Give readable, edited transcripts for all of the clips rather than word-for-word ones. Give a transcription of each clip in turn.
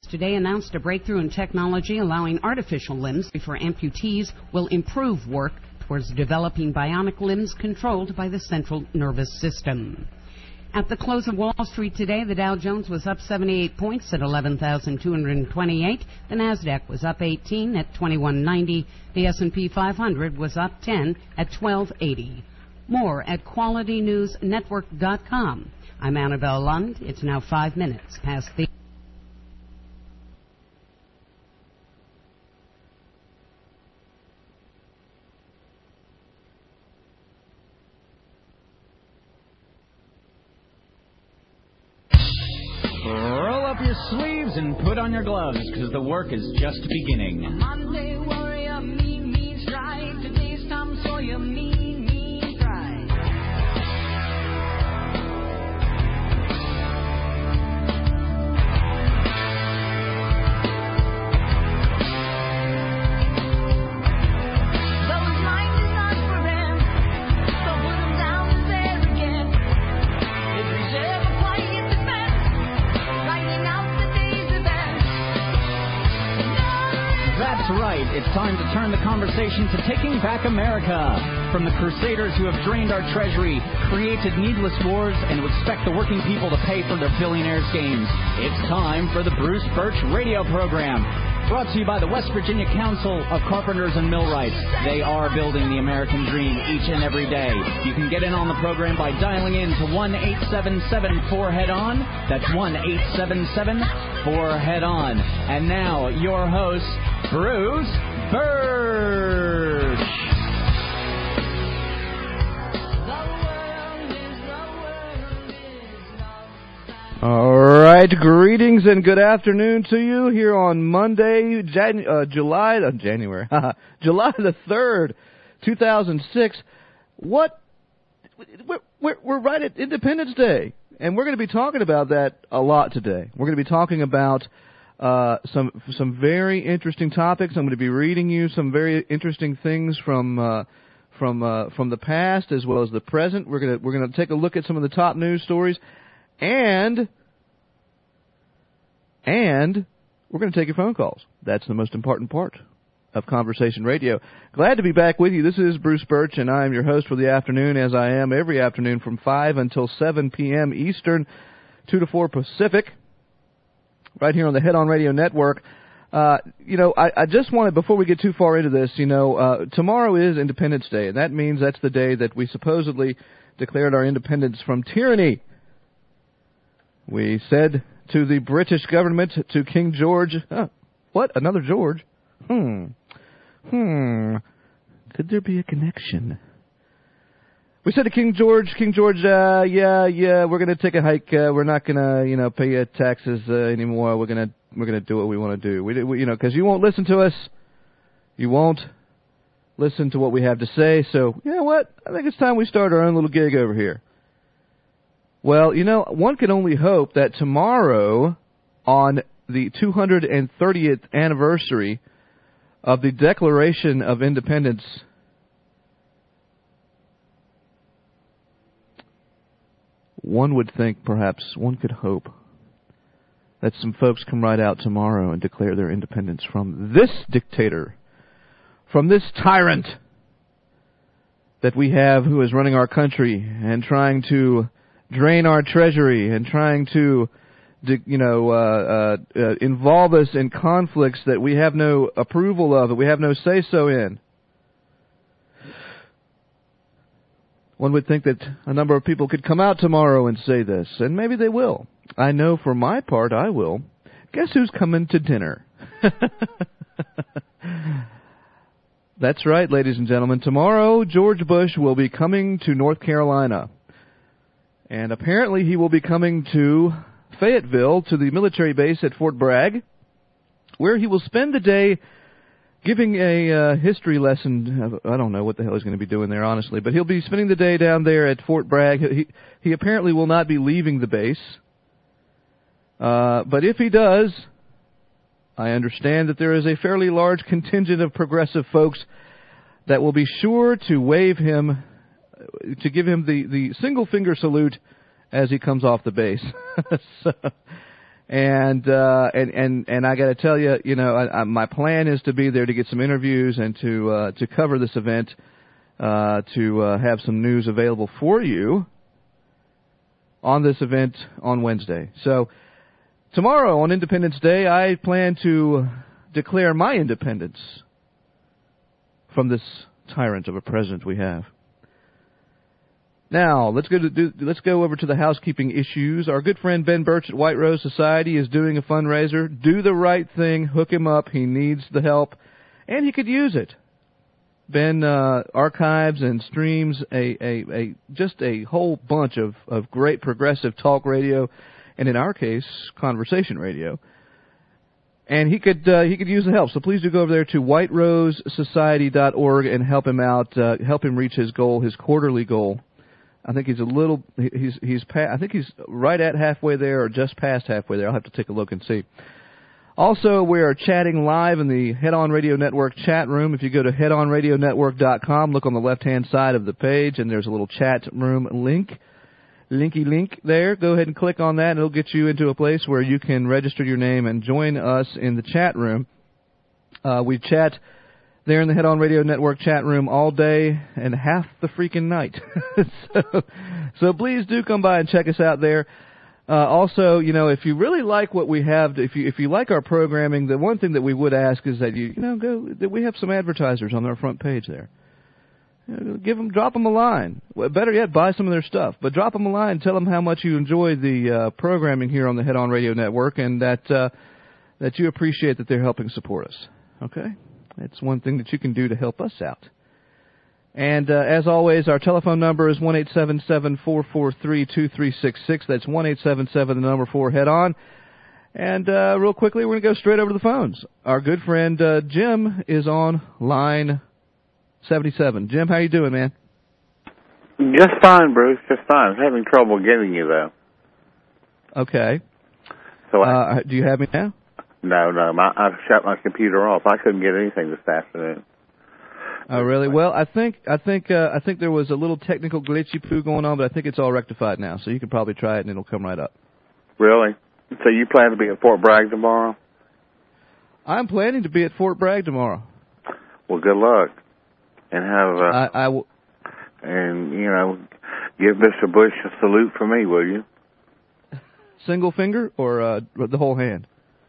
today announced a breakthrough in technology allowing artificial limbs for amputees will improve work towards developing bionic limbs controlled by the central nervous system. At the close of Wall Street today, the Dow Jones was up 78 points at 11,228. The Nasdaq was up 18 at 2190. The S&P 500 was up 10 at 1280. More at QualityNewsNetwork.com. I'm Annabelle Lund. It's now 5 minutes past the... Roll up your sleeves and put on your gloves, because the work is just beginning. Monday warrior, mean strike. Today's Tom Sawyer, mean strike. Though his mind is not for him, so put him down and there again. If he's ever quiet the best, writing out the day's events. That's right. It's time to turn the conversation to taking back America. From the crusaders who have drained our treasury, created needless wars, and who expect the working people to pay for their billionaires' games. It's time for the Bruce Birch radio program. Brought to you by the West Virginia Council of Carpenters and Millwrights. They are building the American dream each and every day. You can get in on the program by dialing in to 1-877-4HEAD-ON. That's 1-877-4HEAD-ON. And now, your host, Bruce Birch. All right, greetings and good afternoon to you here on Monday, July the 3rd, 2006. We're right at Independence Day, and we're going to be talking about that a lot today. We're going to be talking about some very interesting topics. I'm going to be reading you some very interesting things from the past as well as the present. We're going to take a look at some of the top news stories. And we're going to take your phone calls. That's the most important part of Conversation Radio. Glad to be back with you. This is Bruce Birch, and I am your host for the afternoon, as I am every afternoon from 5 until 7 p.m. Eastern, 2 to 4 Pacific, right here on the Head On Radio Network. I just wanted, before we get too far into this, tomorrow is Independence Day, and that means that's the day that we supposedly declared our independence from tyranny. We said to the British government, to King George, what? Another George? Could there be a connection? We said to King George, yeah, we're going to take a hike. We're not going to, pay taxes anymore. We're going to do what we want to do. Because you won't listen to us. You won't listen to what we have to say. So, you know what? I think it's time we start our own little gig over here. Well, one can only hope that tomorrow, on the 230th anniversary of the Declaration of Independence, one would think, perhaps, one could hope, that some folks come right out tomorrow and declare their independence from this dictator, from this tyrant that we have who is running our country and trying to drain our treasury and trying to, involve us in conflicts that we have no approval of, that we have no say-so in. One would think that a number of people could come out tomorrow and say this, and maybe they will. I know for my part I will. Guess who's coming to dinner? That's right, ladies and gentlemen. Tomorrow, George Bush will be coming to North Carolina. And apparently he will be coming to Fayetteville, to the military base at Fort Bragg, where he will spend the day giving a history lesson. I don't know what the hell he's going to be doing there, honestly, but he'll be spending the day down there at Fort Bragg. He apparently will not be leaving the base. But if he does, I understand that there is a fairly large contingent of progressive folks that will be sure to wave him, to give him the single finger salute as he comes off the base. So, And I got to tell you, you know, my plan is to be there to get some interviews and to cover this event, to have some news available for you on this event on Wednesday. So tomorrow on Independence Day, I plan to declare my independence from this tyrant of a president we have. Now, let's go over to the housekeeping issues. Our good friend Ben Birch at White Rose Society is doing a fundraiser. Do the right thing. Hook him up. He needs the help, and he could use it. Ben archives and streams just a whole bunch of great progressive talk radio, and in our case, conversation radio. And he could use the help. So please do go over there to whiterosesociety.org and help him out, help him reach his goal, his quarterly goal. I think he's I think he's right at halfway there or just past halfway there. I'll have to take a look and see. Also, we are chatting live in the Head On Radio Network chat room. If you go to headonradionetwork.com, look on the left-hand side of the page, and there's a little chat room link there. Go ahead and click on that, and it'll get you into a place where you can register your name and join us in the chat room. We chat there in the Head On Radio Network chat room all day and half the freaking night. So please do come by and check us out there. Also, you know, if you really like what we have, if you like our programming, the one thing that we would ask is that that we have some advertisers on our front page there. Drop them a line. Well, better yet, buy some of their stuff. But drop them a line, tell them how much you enjoy the programming here on the Head On Radio Network, and that you appreciate that they're helping support us. Okay, it's one thing that you can do to help us out. And as always, our telephone number is 1-877-443-2366. That's 1-877, the number 4, Head On. And real quickly, we're going to go straight over to the phones. Our good friend Jim is on line 77. Jim, how you doing, man? Just fine, Bruce. Just fine. I'm having trouble getting you, though. Okay. So do you have me now? No. I've shut my computer off. I couldn't get anything this afternoon. Oh, really? Well, I think there was a little technical glitchy poo going on, but I think it's all rectified now. So you can probably try it, and it'll come right up. Really? So you plan to be at Fort Bragg tomorrow? I'm planning to be at Fort Bragg tomorrow. Well, good luck, and have and give Mr. Bush a salute for me, will you? Single finger or the whole hand?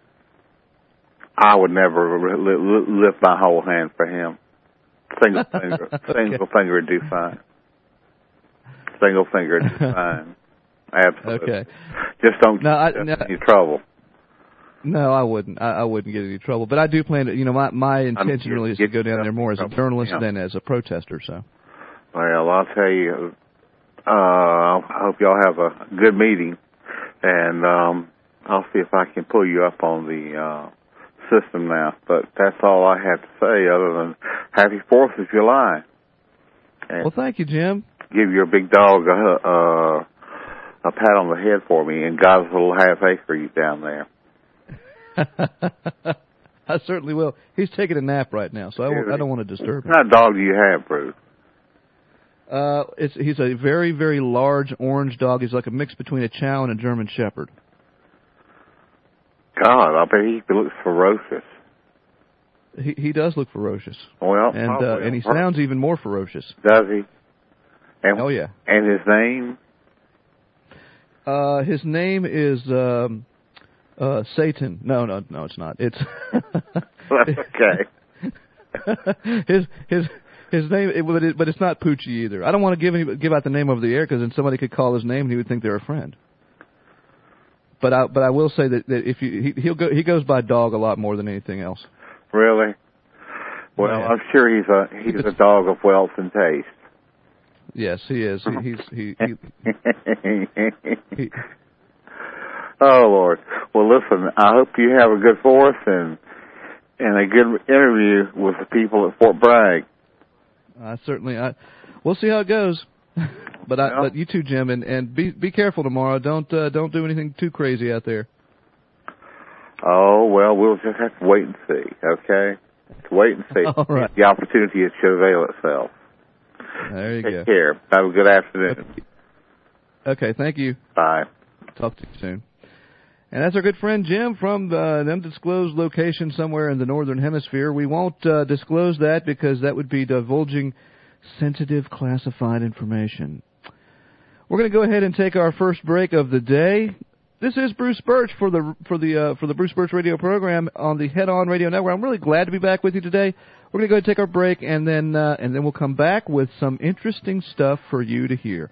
I would never lift my whole hand for him. Single finger, okay. Single finger would do fine. Single finger would do fine. Absolutely. Okay. Just don't get any trouble. No, I wouldn't. I wouldn't get any trouble. But I do plan to. My intention really is to go down there more as a journalist than as a protester. So. Well, I'll tell you. I hope y'all have a good meeting, and I'll see if I can pull you up on the system now. But that's all I have to say, other than Happy 4th of July. And well, thank you, Jim. Give your big dog a pat on the head for me, and God's little half-acre you down there. I certainly will. He's taking a nap right now, so I don't want to disturb him. What kind of dog do you have, Bruce? He's a very, very large orange dog. He's like a mix between a Chow and a German Shepherd. God, I bet he looks ferocious. He does look ferocious. Well, and he sounds even more ferocious. Does he? And, oh yeah. And his name? His name is Satan. No, it's not. It's okay. His name, but it's not Poochie either. I don't want to give out the name over the air because then somebody could call his name and he would think they're a friend. But I will say that if he goes by dog a lot more than anything else. Really? Well, yeah. I'm sure he's a dog of wealth and taste. Yes, he is. He Oh Lord. Well, listen. I hope you have a good 4th and a good interview with the people at Fort Bragg. We'll see how it goes. But you too, Jim, and be careful tomorrow. Don't do anything too crazy out there. Oh well, we'll just have to wait and see. Okay, wait and see. All right. The opportunity should avail itself. There you go. Take care. Have a good afternoon. Okay, thank you. Bye. Talk to you soon. And that's our good friend Jim from the undisclosed location somewhere in the Northern Hemisphere. We won't disclose that because that would be divulging sensitive classified information. We're going to go ahead and take our first break of the day. This is Bruce Birch for the Bruce Birch Radio program on the Head On Radio Network. I'm really glad to be back with you today. We're going to go ahead and take our break, and then we'll come back with some interesting stuff for you to hear.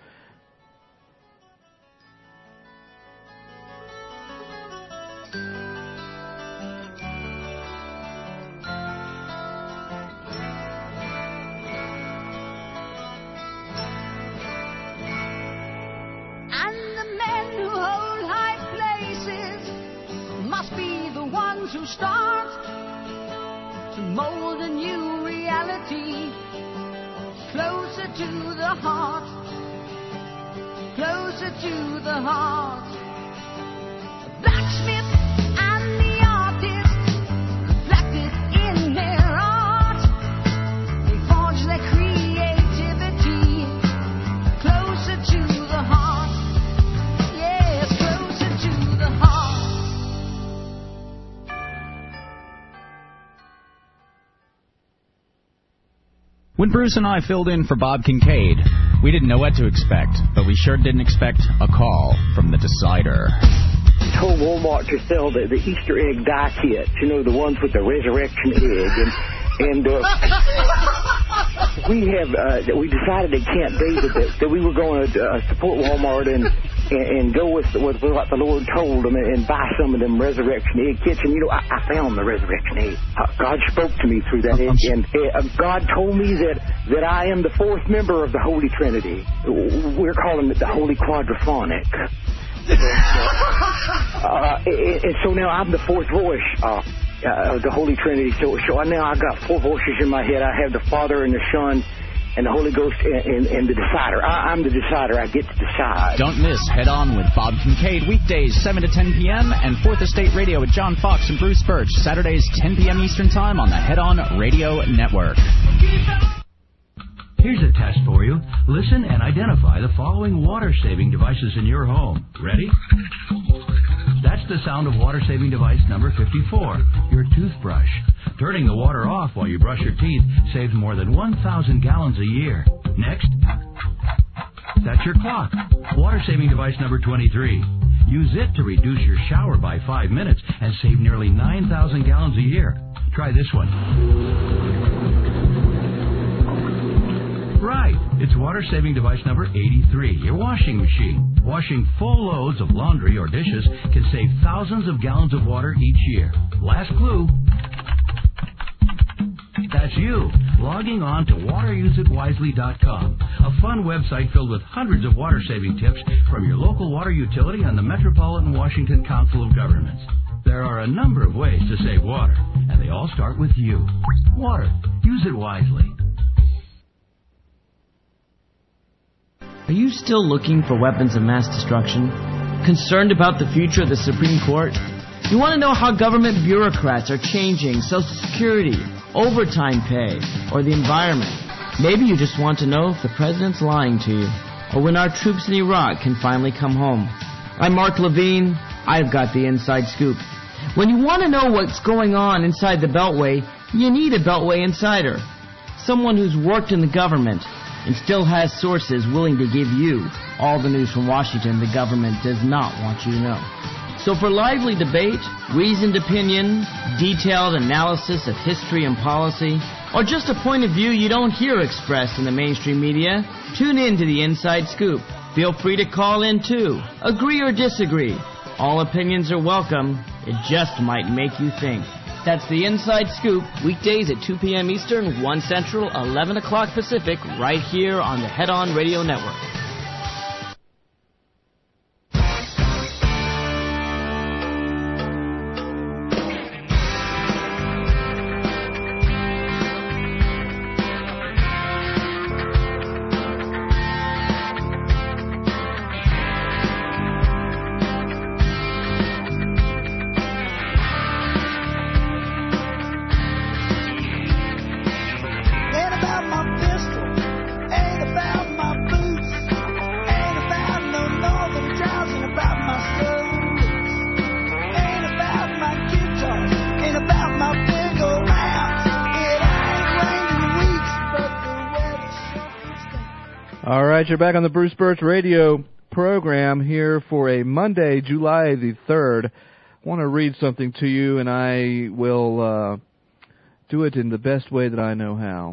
To start to mold a new reality, closer to the heart, closer to the heart. The blacksmith and the artist reflected in their art. They forge their creativity closer to the heart. Yes, closer to the heart. When Bruce and I filled in for Bob Kincaid, we didn't know what to expect, but we sure didn't expect a call from the Decider. Told Walmart to sell the Easter egg die kits, you know, the ones with the resurrection egg, and we decided at Camp David that we were going to support Walmart and go with what the Lord told them and buy some of them resurrection egg kits. And, you know, I found the resurrection egg. God spoke to me through that egg. And God told me that I am the fourth member of the Holy Trinity. We're calling it the Holy Quadraphonic. And so now I'm the fourth voice of the Holy Trinity. So now I've got four voices in my head. I have the Father and the Son and the Holy Ghost and the Decider. I'm the Decider. I get to decide. Don't miss Head On with Bob Kincaid, weekdays 7 to 10 p.m. and 4th Estate Radio with John Fox and Bruce Birch, Saturdays 10 p.m. Eastern Time on the Head On Radio Network. Here's a test for you. Listen and identify the following water-saving devices in your home. Ready? That's the sound of water-saving device number 54, your toothbrush. Turning the water off while you brush your teeth saves more than 1,000 gallons a year. Next, that's your clock. Water-saving device number 23. Use it to reduce your shower by 5 minutes and save nearly 9,000 gallons a year. Try this one. Right. It's water-saving device number 83, your washing machine. Washing full loads of laundry or dishes can save thousands of gallons of water each year. Last clue. That's you, logging on to wateruseitwisely.com, a fun website filled with hundreds of water-saving tips from your local water utility and the Metropolitan Washington Council of Governments. There are a number of ways to save water, and they all start with you. Water. Use it wisely. Are you still looking for weapons of mass destruction? Concerned about the future of the Supreme Court? You want to know how government bureaucrats are changing Social Security, overtime pay, or the environment? Maybe you just want to know if the president's lying to you, or when our troops in Iraq can finally come home. I'm Mark Levine. I've got the inside scoop. When you want to know what's going on inside the Beltway, you need a Beltway insider. Someone who's worked in the government and still has sources willing to give you all the news from Washington the government does not want you to know. So for lively debate, reasoned opinion, detailed analysis of history and policy, or just a point of view you don't hear expressed in the mainstream media, tune in to the Inside Scoop. Feel free to call in too. Agree or disagree. All opinions are welcome. It just might make you think. That's the Inside Scoop, weekdays at 2 p.m. Eastern, 1 Central, 11 o'clock Pacific, right here on the Head On Radio Network. Ain't about my pistol, ain't about my boots. All right, you're back on the Bruce Birch Radio program here for a Monday, July the 3rd. I want to read something to you, and I will do it in the best way that I know how.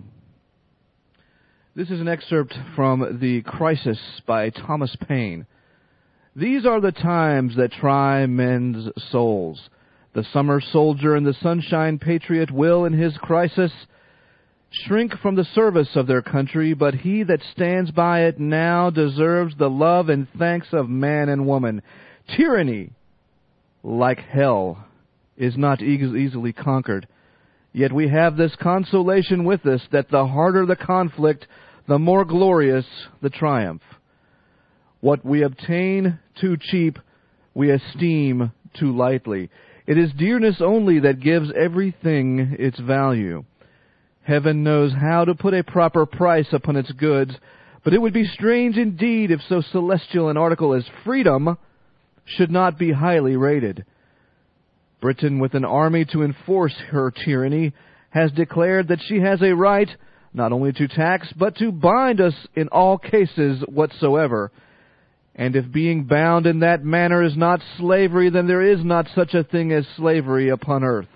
This is an excerpt from The Crisis by Thomas Paine. These are the times that try men's souls. The summer soldier and the sunshine patriot will, in his crisis, shrink from the service of their country, but he that stands by it now deserves the love and thanks of man and woman. Tyranny, like hell, is not easily conquered. Yet we have this consolation with us, that the harder the conflict, the more glorious the triumph. What we obtain too cheap, we esteem too lightly. It is dearness only that gives everything its value. Heaven knows how to put a proper price upon its goods, but it would be strange indeed if so celestial an article as freedom should not be highly rated. Britain, with an army to enforce her tyranny, has declared that she has a right not only to tax, but to bind us in all cases whatsoever. And if being bound in that manner is not slavery, then there is not such a thing as slavery upon earth.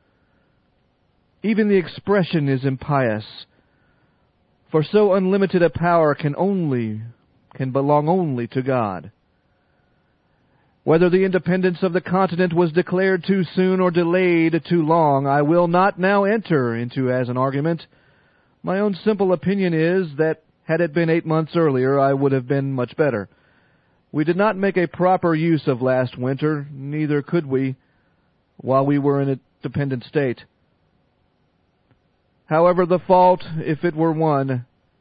Even the expression is impious, for so unlimited a power can belong only to God. Whether the independence of the continent was declared too soon or delayed too long, I will not now enter into as an argument. My own simple opinion is that had it been 8 months earlier, I would have been much better. We did not make a proper use of last winter, neither could we, while we were in a dependent state. However, the fault, if it were one,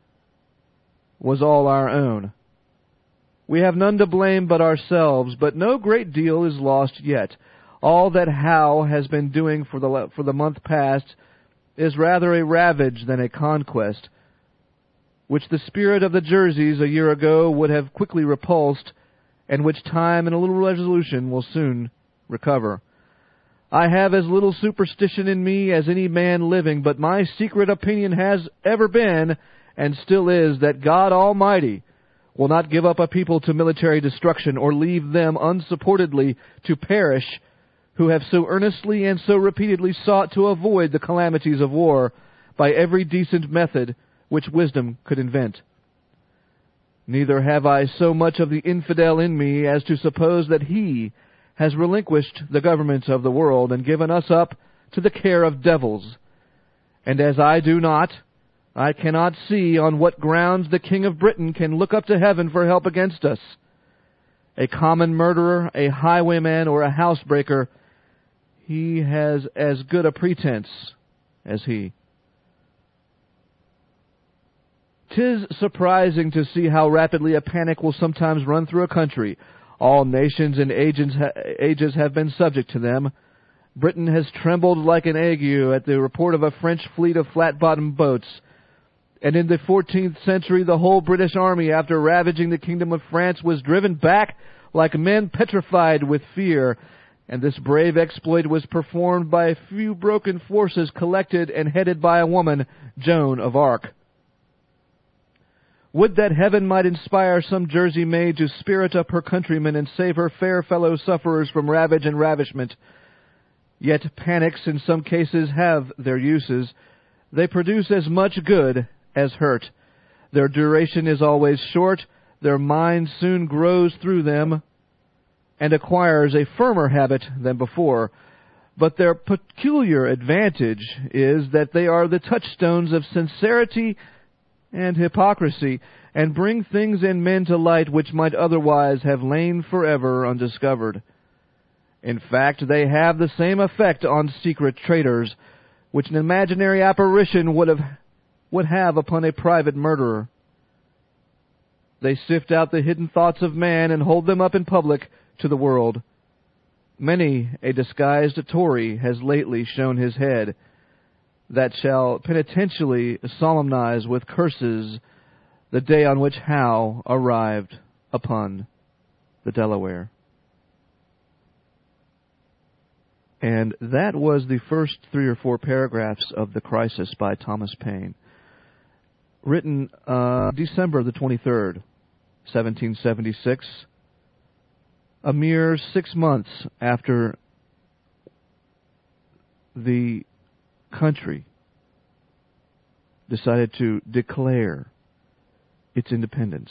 was all our own. We have none to blame but ourselves, but no great deal is lost yet. All that Howe has been doing for the month past is rather a ravage than a conquest, which the spirit of the Jerseys a year ago would have quickly repulsed, and which time and a little resolution will soon recover. I have as little superstition in me as any man living, but my secret opinion has ever been, and still is, that God Almighty will not give up a people to military destruction, or leave them unsupportedly to perish, who have so earnestly and so repeatedly sought to avoid the calamities of war by every decent method which wisdom could invent. Neither have I so much of the infidel in me as to suppose that he has relinquished the government of the world and given us up to the care of devils. And as I do not, I cannot see on what grounds the King of Britain can look up to heaven for help against us. A common murderer, a highwayman, or a housebreaker, he has as good a pretense as he. 'Tis surprising to see how rapidly a panic will sometimes run through a country. All nations and ages have been subject to them. Britain has trembled like an ague at the report of a French fleet of flat-bottomed boats. And in the 14th century, the whole British army, after ravaging the kingdom of France, was driven back like men petrified with fear. And this brave exploit was performed by a few broken forces collected and headed by a woman, Joan of Arc. Would that heaven might inspire some Jersey maid to spirit up her countrymen and save her fair fellow sufferers from ravage and ravishment. Yet panics in some cases have their uses. They produce as much good as hurt. Their duration is always short. Their mind soon grows through them and acquires a firmer habit than before. But their peculiar advantage is that they are the touchstones of sincerity and hypocrisy, and bring things in men to light which might otherwise have lain forever undiscovered. In fact, they have the same effect on secret traitors which an imaginary apparition would have upon a private murderer. They sift out the hidden thoughts of man and hold them up in public to the world. Many a disguised Tory has lately shown his head, that shall penitentially solemnize with curses the day on which Howe arrived upon the Delaware. And that was the first 3 or 4 paragraphs of The Crisis by Thomas Paine. written December the 23rd, 1776, a mere 6 months after the country decided to declare its independence.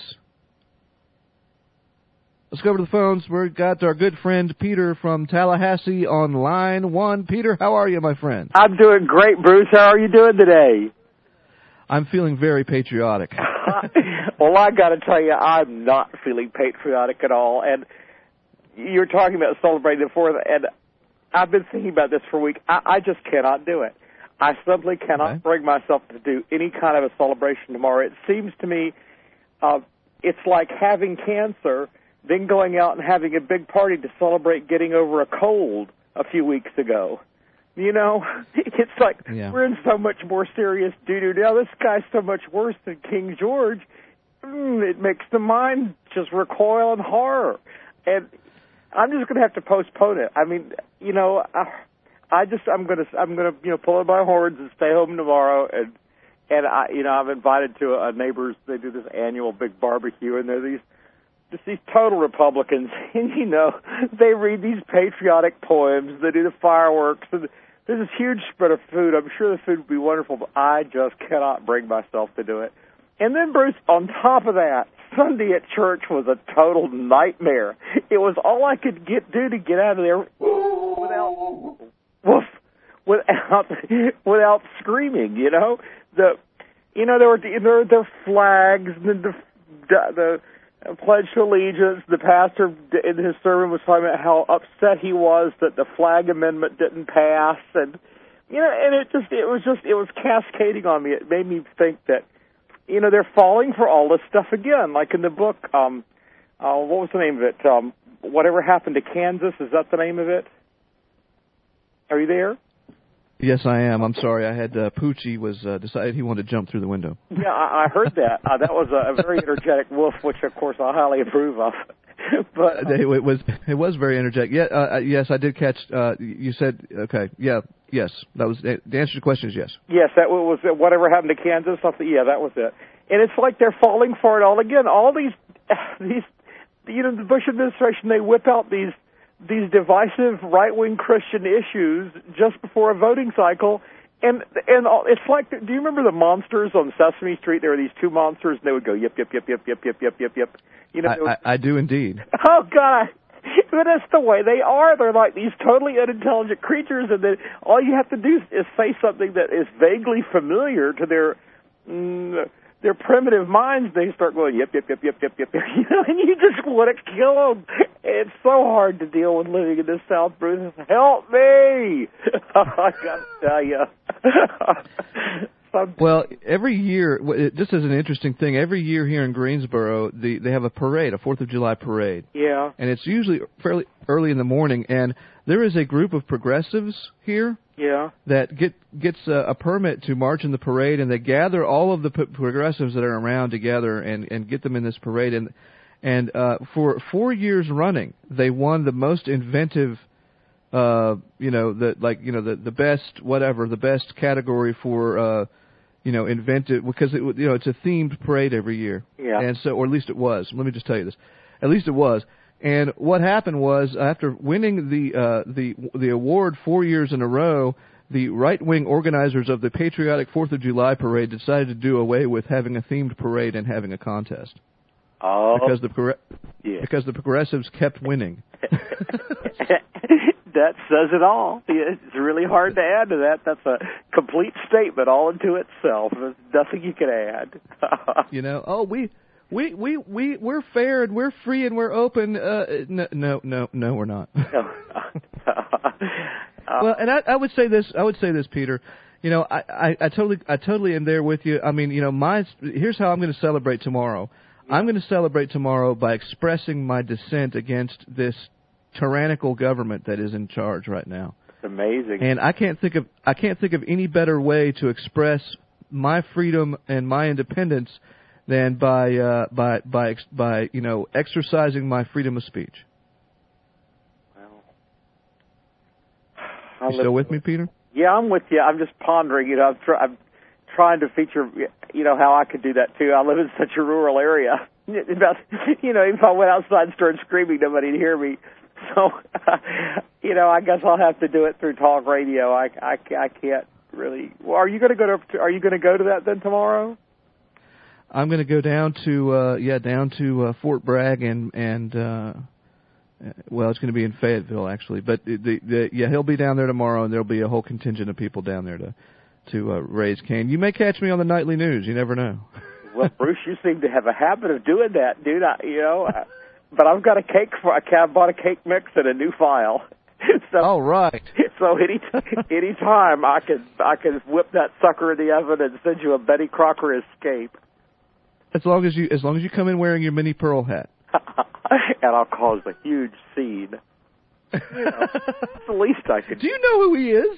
Let's go over to the phones. We've got our good friend Peter from Tallahassee on line 1. Peter, how are you, my friend? I'm doing great, Bruce. How are you doing today? I'm feeling very patriotic. Well, I got to tell you, I'm not feeling patriotic at all. And you're talking about celebrating the 4th, and I've been thinking about this for a week. I just cannot do it. I simply cannot bring myself to do any kind of a celebration tomorrow. It seems to me it's like having cancer, then going out and having a big party to celebrate getting over a cold a few weeks ago. You know, it's like we're in so much more serious doo-doo. Now this guy's so much worse than King George. It makes the mind just recoil in horror. And I'm just going to have to postpone it. I mean, you know, I'm gonna pull in my horns and stay home tomorrow. And I'm invited to a neighbor's. They do this annual big barbecue, and they're these total Republicans, and they read these patriotic poems, they do the fireworks, and there's this huge spread of food. I'm sure the food would be wonderful, but I just cannot bring myself to do it. And then, Bruce, on top of that, Sunday at church was a total nightmare. It was all I could do to get out of there without screaming. There were flags, and the Pledge to Allegiance. The pastor in his sermon was talking about how upset he was that the flag amendment didn't pass, and it was cascading on me. It made me think that they're falling for all this stuff again. Like in the book, what was the name of it? Whatever Happened to Kansas? Is that the name of it? Are you there? Yes, I am. I'm sorry. I had Poochie was decided he wanted to jump through the window. Yeah, I heard that. That was a very energetic woof, which of course I highly approve of. But it was very energetic. Yeah, yes, I did catch. You said okay. Yeah, yes. That was the answer to the question is yes. Yes, that was Whatever Happened to Kansas. Yeah, that was it. And it's like they're falling for it all again. All these, the Bush administration, they whip out these divisive right-wing Christian issues just before a voting cycle, and it's like, do you remember the monsters on Sesame Street? There were these two monsters, and they would go yip yip yip yip yip yip yip yip yip. I do indeed. Oh God, but that's the way they are. They're like these totally unintelligent creatures, and then all you have to do is say something that is vaguely familiar to their primitive minds. They start going yip yip yip yip yip yip, and you just want to kill them. It's so hard to deal with living in the South, Bruce. Help me! I got to tell you. Well, every year, just as an interesting thing, every year here in Greensboro, they have a parade, a 4th of July parade. Yeah. And it's usually fairly early in the morning, and there is a group of progressives here. Yeah. That gets a permit to march in the parade, and they gather all of the progressives that are around together and get them in this parade. And for 4 years running, they won the most inventive, the best category for, inventive, because it's a themed parade every year. Yeah. And so, or at least it was. Let me just tell you this. At least it was. And what happened was, after winning the award 4 years in a row, the right-wing organizers of the patriotic 4th of July parade decided to do away with having a themed parade and having a contest. Oh. Because the progressives kept winning. That says it all. It's really hard to add to that. That's a complete statement all into itself. There's nothing you can add. We're fair and we're free and we're open. No, we're not. Well, and I would say this, Peter. I totally am there with you. I mean, here's how I'm going to celebrate tomorrow. I'm going to celebrate tomorrow by expressing my dissent against this tyrannical government that is in charge right now. It's amazing. And I can't think of any better way to express my freedom and my independence than by exercising my freedom of speech. Well, you still with me, Peter? Yeah, I'm with you. I'm just pondering. I'm trying to feature, how I could do that too. I live in such a rural area. About, if I went outside and started screaming, nobody'd hear me. So, I guess I'll have to do it through talk radio. I can't really. Well, are you going to go to that then tomorrow? I'm going to go down to Fort Bragg and well, it's going to be in Fayetteville actually, but he'll be down there tomorrow, and there'll be a whole contingent of people down there to raise Cain. You may catch me on the nightly news. You never know. Well, Bruce, you seem to have a habit of doing that, dude. But I've got I bought a cake mix and a new file. So, all right. So any time I can whip that sucker in the oven and send you a Betty Crocker escape. As long as you come in wearing your mini pearl hat. And I'll cause a huge scene. That's the least I can do. Do you know who he is?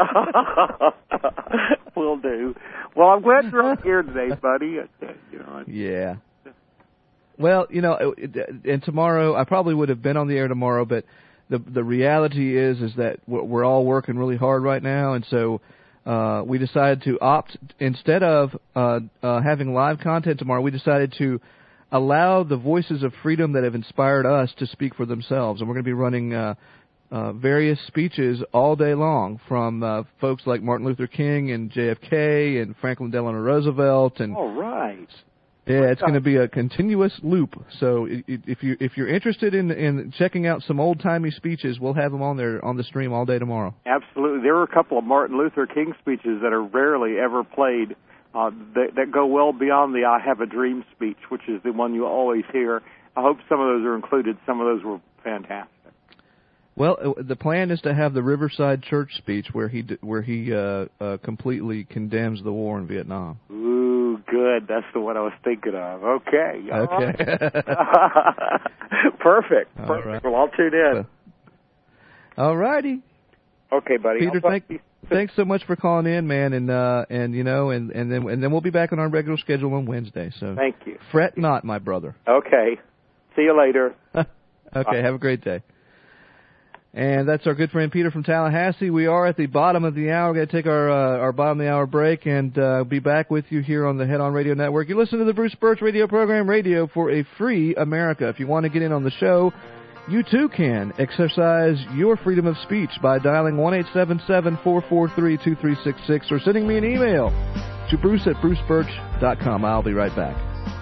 Will do. Well, I'm glad you're on here today, buddy. Yeah. Well, and tomorrow, I probably would have been on the air tomorrow, but the reality is that we're all working really hard right now, and so we decided to opt, instead of having live content tomorrow, we decided to allow the voices of freedom that have inspired us to speak for themselves. And we're going to be running various speeches all day long from folks like Martin Luther King and JFK and Franklin Delano Roosevelt. And all right. Yeah, it's going to be a continuous loop. So if you're interested in checking out some old-timey speeches, we'll have them on the stream all day tomorrow. Absolutely. There are a couple of Martin Luther King speeches that are rarely ever played that go well beyond the I Have a Dream speech, which is the one you always hear. I hope some of those are included. Some of those were fantastic. Well, the plan is to have the Riverside Church speech where he completely condemns the war in Vietnam. Ooh, good. That's the one I was thinking of. Okay. Okay. Perfect. All right. Well, I'll tune in. All righty. Okay, buddy. Peter, thanks so much for calling in, man, and then we'll be back on our regular schedule on Wednesday. So thank you. Fret not, my brother. Okay. See you later. Okay. Bye. Have a great day. And that's our good friend Peter from Tallahassee. We are at the bottom of the hour. We're going to take our bottom of the hour break and be back with you here on the Head On Radio Network. You listen to the Bruce Birch radio program, Radio for a Free America. If you want to get in on the show, you too can exercise your freedom of speech by dialing 1-877-443-2366 or sending me an email to bruce@brucebirch.com. I'll be right back.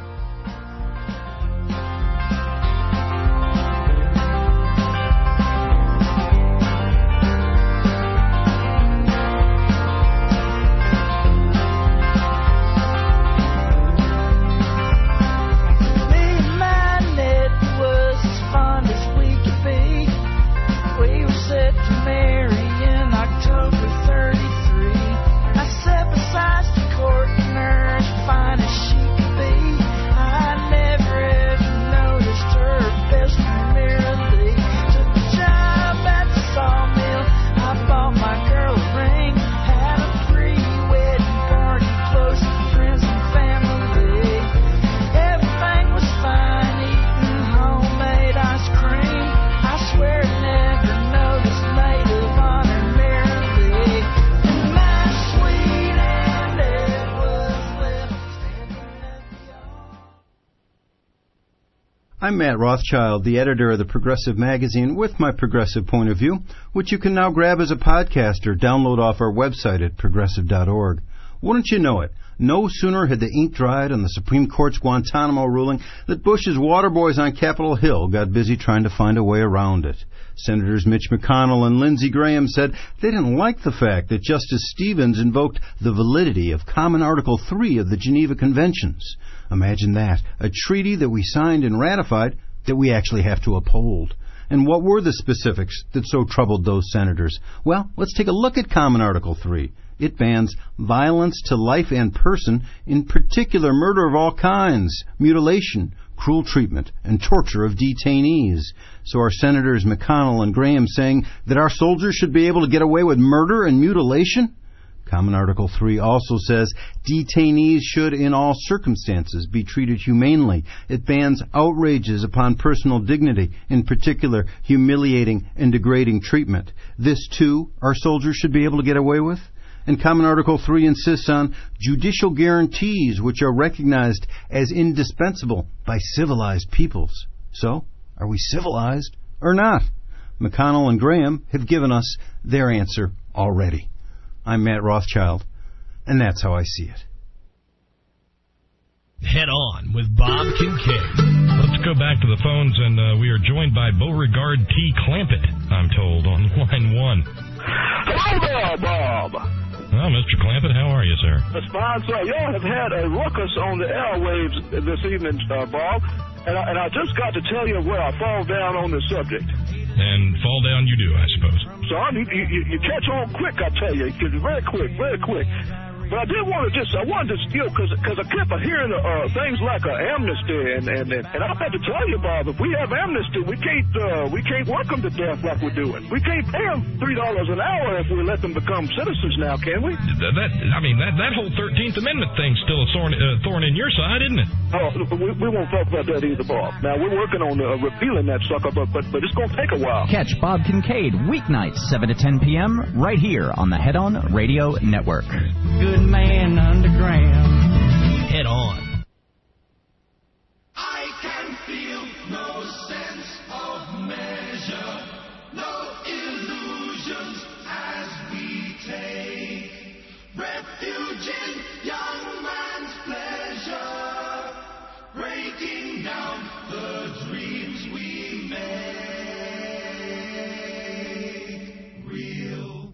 I'm Matt Rothschild, the editor of the Progressive Magazine, with my progressive point of view, which you can now grab as a podcast or download off our website at progressive.org. Wouldn't you know it? No sooner had the ink dried on the Supreme Court's Guantanamo ruling that Bush's water boys on Capitol Hill got busy trying to find a way around it. Senators Mitch McConnell and Lindsey Graham said they didn't like the fact that Justice Stevens invoked the validity of Common Article 3 of the Geneva Conventions. Imagine that, a treaty that we signed and ratified that we actually have to uphold. And what were the specifics that so troubled those senators? Well, let's take a look at Common Article 3. It bans violence to life and person, in particular murder of all kinds, mutilation, cruel treatment, and torture of detainees. So are Senators McConnell and Graham saying that our soldiers should be able to get away with murder and mutilation? Common Article 3 also says detainees should in all circumstances be treated humanely. It bans outrages upon personal dignity, in particular humiliating and degrading treatment. This, too, our soldiers should be able to get away with? And Common Article 3 insists on judicial guarantees which are recognized as indispensable by civilized peoples. So, are we civilized or not? McConnell and Graham have given us their answer already. I'm Matt Rothschild, and that's how I see it. Head On with Bob Kincaid. Let's go back to the phones, and we are joined by Beauregard T. Clampett, I'm told, on line 1. Hello there, Bob. Well, Mr. Clampett, how are you, sir? That's fine, sir. Y'all have had a ruckus on the airwaves this evening, Bob, and I just got to tell you where I fall down on this subject. And fall down you do, I suppose. Son, you catch on quick, I tell you. Very quick, very quick. But I did want to I wanted to steal, because I kept hearing things like amnesty, and I have to tell you, Bob, if we have amnesty, we can't work them to death like we're doing. We can't pay them $3 an hour if we let them become citizens now, can we? That whole 13th Amendment thing's still a thorn in your side, isn't it? Oh, we won't talk about that either, Bob. Now, we're working on repealing that sucker, but it's going to take a while. Catch Bob Kincaid weeknights 7 to 10 p.m. right here on the Head On Radio Network. Good man underground. Head On. I can feel no sense of measure, no illusions as we take refuge in young man's pleasure, breaking down the dreams we make real.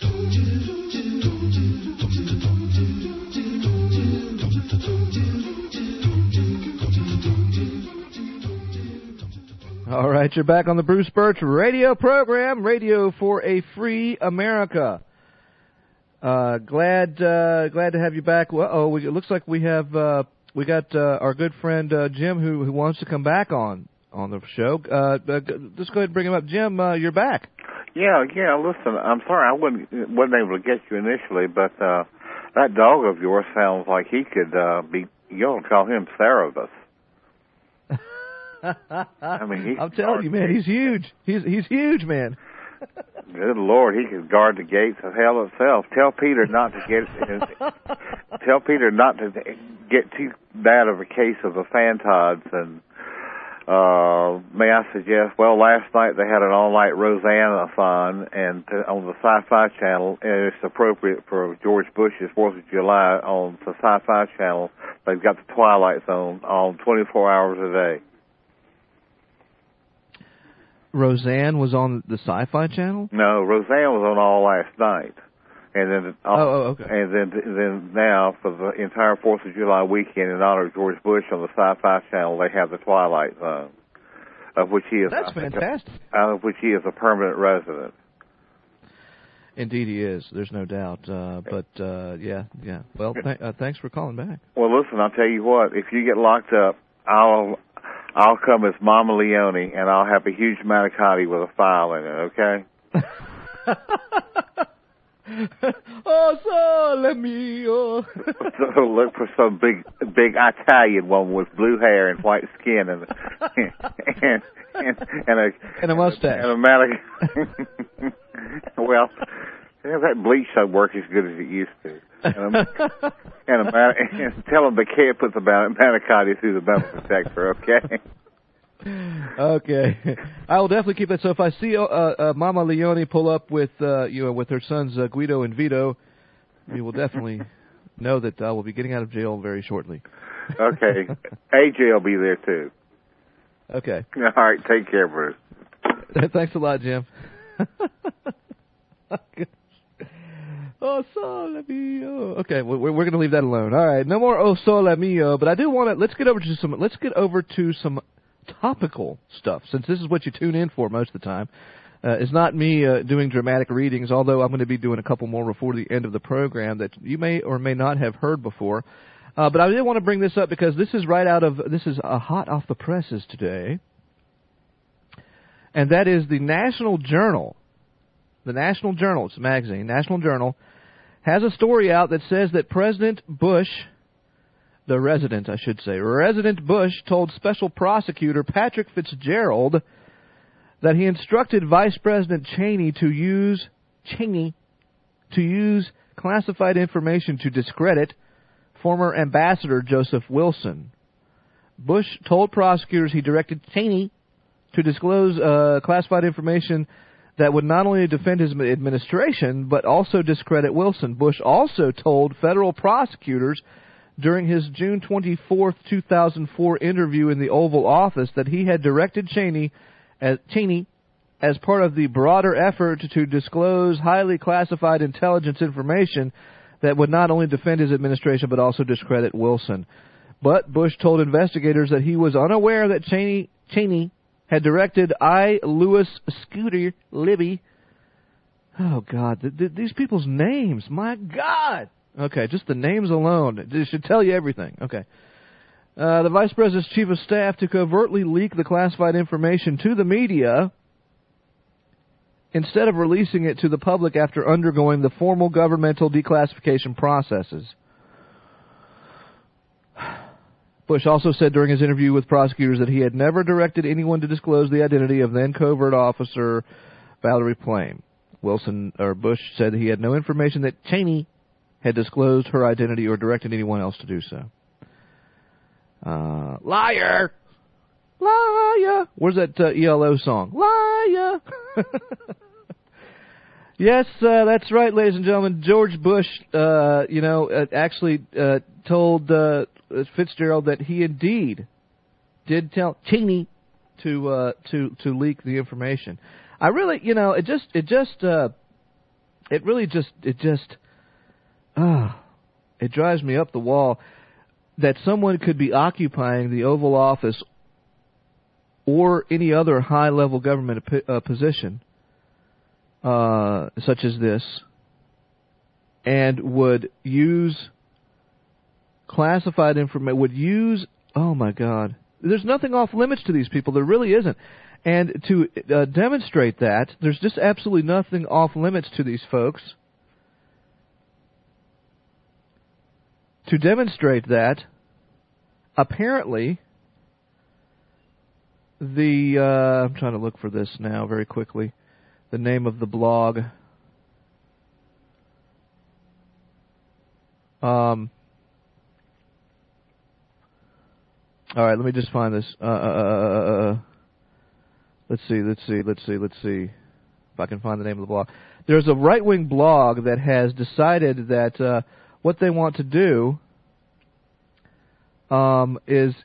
All right, you're back on the Bruce Birch radio program, Radio for a Free America. Glad to have you back. Well, it looks like we got our good friend Jim who wants to come back on the show. Let's go ahead and bring him up. Jim, you're back. Yeah. Listen, I'm sorry I wasn't able to get you initially, but that dog of yours sounds like he could be. You ought to call him Cerebus. I'm telling you, man, he's huge. He's huge, man. Good Lord, he could guard the gates of hell itself. Tell Peter not to get too bad of a case of the Fantods. And may I suggest? Well, last night they had an all-night Roseanne-a-thon, and on the Sci-Fi Channel, and it's appropriate for George Bush's 4th of July on the Sci-Fi Channel. They've got the Twilight Zone on 24 hours a day. Roseanne was on the Sci-Fi Channel? No, Roseanne was on all last night. And then, okay. And then now for the entire 4th of July weekend, in honor of George Bush on the Sci-Fi Channel, they have the Twilight Zone, of which he is. That's fantastic. Of which he is a permanent resident. Indeed, he is. There's no doubt. Yeah. Well, thanks for calling back. Well, listen, I'll tell you what. If you get locked up, I'll come as Mama Leone, and I'll have a huge manicotti with a file in it, okay? Oh, sole mio. So look for some big Italian one with blue hair and white skin and a mustache. And a manicotti. Well, that bleach don't work as good as it used to. And tell them they can't put the manicotti through the metal detector, okay? Okay, I will definitely keep that. So if I see Mama Leone pull up with with her sons Guido and Vito, you will definitely know that I will be getting out of jail very shortly. Okay, AJ will be there too. Okay. All right, take care, Bruce. Thanks a lot, Jim. Oh, sole mio. Okay, we're going to leave that alone. All right, no more oh sole mio. But I do want to let's get over to some topical stuff, since this is what you tune in for most of the time. It's not me doing dramatic readings, although I'm going to be doing a couple more before the end of the program that you may or may not have heard before. But I did want to bring this up because this is hot off the presses today, and that is the National Journal. The National Journal, it's a magazine, National Journal, has a story out that says that President Bush, Resident Bush, told Special Prosecutor Patrick Fitzgerald that he instructed Vice President Cheney to use classified information to discredit former Ambassador Joseph Wilson. Bush told prosecutors he directed Cheney to disclose classified information that would not only defend his administration, but also discredit Wilson. Bush also told federal prosecutors during his June 24, 2004 interview in the Oval Office that he had directed Cheney as part of the broader effort to disclose highly classified intelligence information that would not only defend his administration, but also discredit Wilson. But Bush told investigators that he was unaware that Cheney had directed I. Lewis Scooter Libby. Oh, God, these people's names, my God. Okay, just the names alone. It should tell you everything. Okay. The Vice President's Chief of Staff to covertly leak the classified information to the media instead of releasing it to the public after undergoing the formal governmental declassification processes. Bush also said during his interview with prosecutors that he had never directed anyone to disclose the identity of then covert officer Valerie Plame. Bush said he had no information that Cheney had disclosed her identity or directed anyone else to do so. Liar! Liar! Where's that ELO song? Liar! Yes, that's right, ladies and gentlemen. George Bush, actually told Fitzgerald that he indeed did tell Cheney to leak the information. I really, it drives me up the wall that someone could be occupying the Oval Office or any other high-level government position, such as this, and would use classified information, oh my God, there's nothing off limits to these people. There really isn't. And to demonstrate that, there's just absolutely nothing off limits to these folks. To demonstrate that, apparently, I'm trying to look for this now very quickly, the name of the blog. All right, let me just find this. Let's see if I can find the name of the blog. There's a right-wing blog that has decided that what they want to do is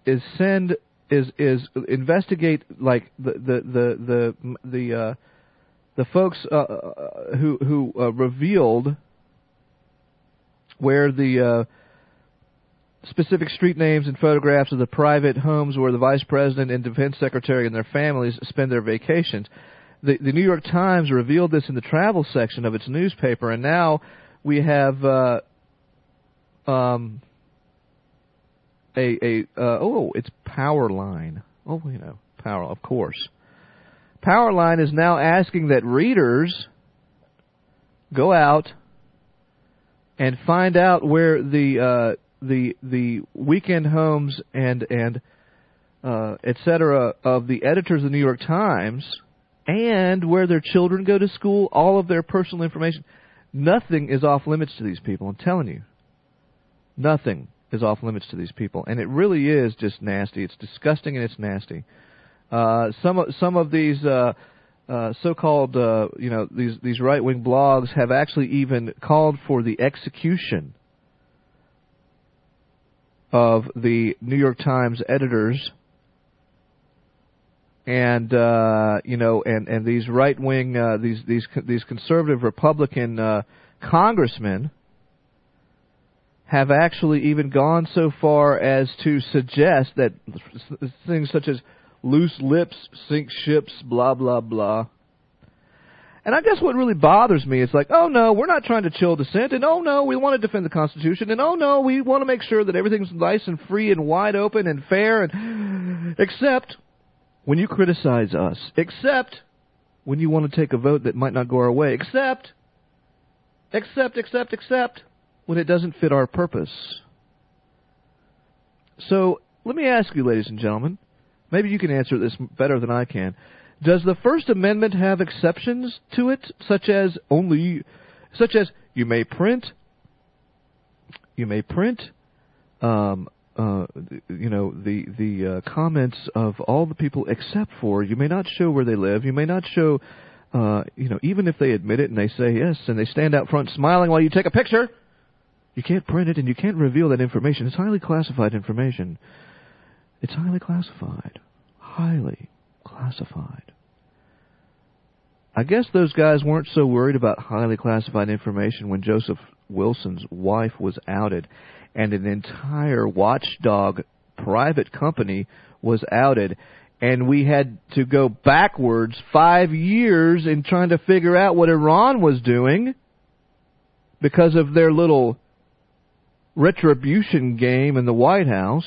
investigate like the folks who revealed where the specific street names and photographs of the private homes where the Vice President and Defense Secretary and their families spend their vacations. The New York Times revealed this in the travel section of its newspaper, and now we have it's Powerline. Oh, Power, of course. Powerline is now asking that readers go out and find out where the weekend homes and etc. of the editors of the New York Times, and where their children go to school, all of their personal information. Nothing is off limits to these people. I'm telling you, nothing is off limits to these people, and it really is just nasty. It's disgusting and it's nasty. Some of these so-called these right-wing blogs have actually even called for the execution of the New York Times editors, and and these right-wing these conservative Republican congressmen have actually even gone so far as to suggest that things such as loose lips sink ships, blah blah blah. And I guess what really bothers me is like, oh no, we're not trying to chill dissent, and oh no, we want to defend the Constitution, and oh no, we want to make sure that everything's nice and free and wide open and fair, and except when you criticize us, except when you want to take a vote that might not go our way, except when it doesn't fit our purpose. So let me ask you, ladies and gentlemen, maybe you can answer this better than I can. Does the First Amendment have exceptions to it, such as you may print You may print, the comments of all the people except for. You may not show where they live. You may not show, even if they admit it and they say yes and they stand out front smiling while you take a picture. You can't print it and you can't reveal that information. It's highly classified information. It's highly classified. Highly classified. I guess those guys weren't so worried about highly classified information when Joseph Wilson's wife was outed and an entire watchdog private company was outed, and we had to go backwards 5 years in trying to figure out what Iran was doing because of their little retribution game in the White House.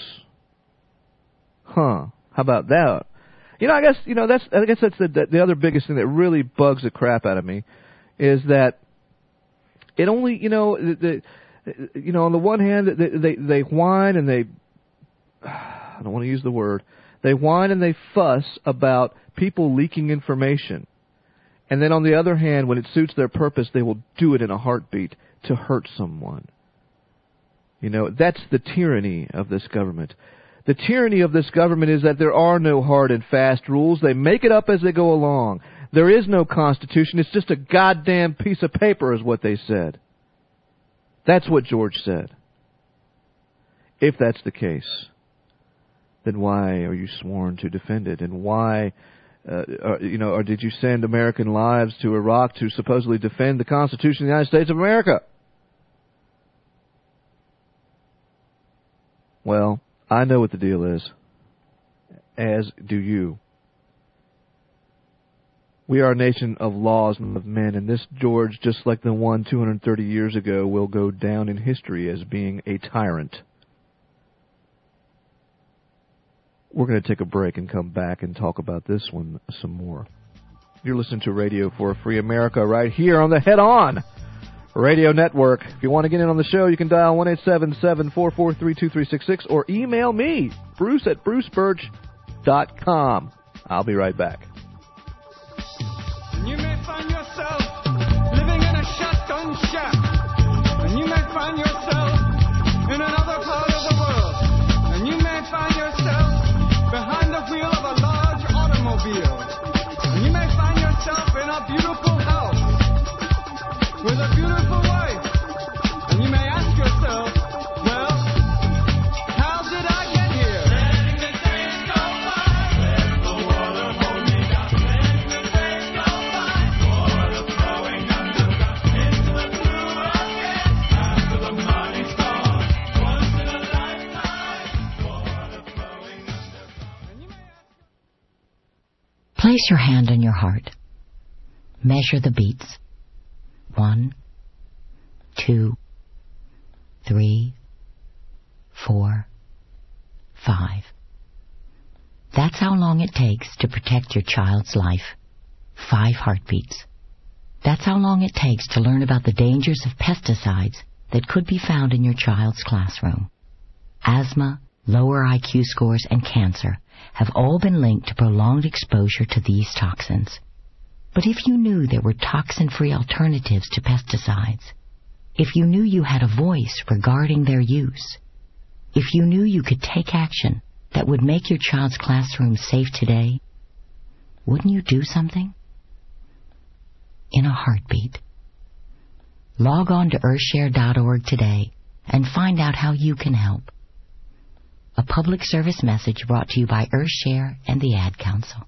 How about that? I guess that's the other biggest thing that really bugs the crap out of me is that it only, on the one hand they whine and they, I don't want to use the word, they whine and they fuss about people leaking information. And then on the other hand, when it suits their purpose, they will do it in a heartbeat to hurt someone. That's the tyranny of this government. The tyranny of this government is that there are no hard and fast rules. They make it up as they go along. There is no Constitution. It's just a goddamn piece of paper is what they said. That's what George said. If that's the case, then why are you sworn to defend it? And why, or did you send American lives to Iraq to supposedly defend the Constitution of the United States of America? Well, I know what the deal is, as do you. We are a nation of laws and of men, and this George, just like the one 230 years ago, will go down in history as being a tyrant. We're going to take a break and come back and talk about this one some more. You're listening to Radio for a Free America right here on the Head On Radio Network. If you want to get in on the show, you can dial 1-877-443-2366 or email me, bruce@brucebirch.com. I'll be right back. You may find yourself living in a shotgun shack, and you may find yourself in another part of the world, and you may find yourself behind the wheel of a large automobile, and you may find yourself in a beautiful house with a beautiful wife, and you may ask yourself, well, how did I get here? Letting the days go by, let the water hold me down. Letting the days go by, water flowing underground into the blue again. After the money's gone, once in a lifetime, water flowing underground. Place your hand on your heart. Measure the beats. 1, 2, 3, 4, 5. That's how long it takes to protect your child's life. 5 heartbeats. That's how long it takes to learn about the dangers of pesticides that could be found in your child's classroom. Asthma, lower IQ scores, and cancer have all been linked to prolonged exposure to these toxins. But if you knew there were toxin-free alternatives to pesticides, if you knew you had a voice regarding their use, if you knew you could take action that would make your child's classroom safe today, wouldn't you do something? In a heartbeat. Log on to earthshare.org today and find out how you can help. A public service message brought to you by Earthshare and the Ad Council.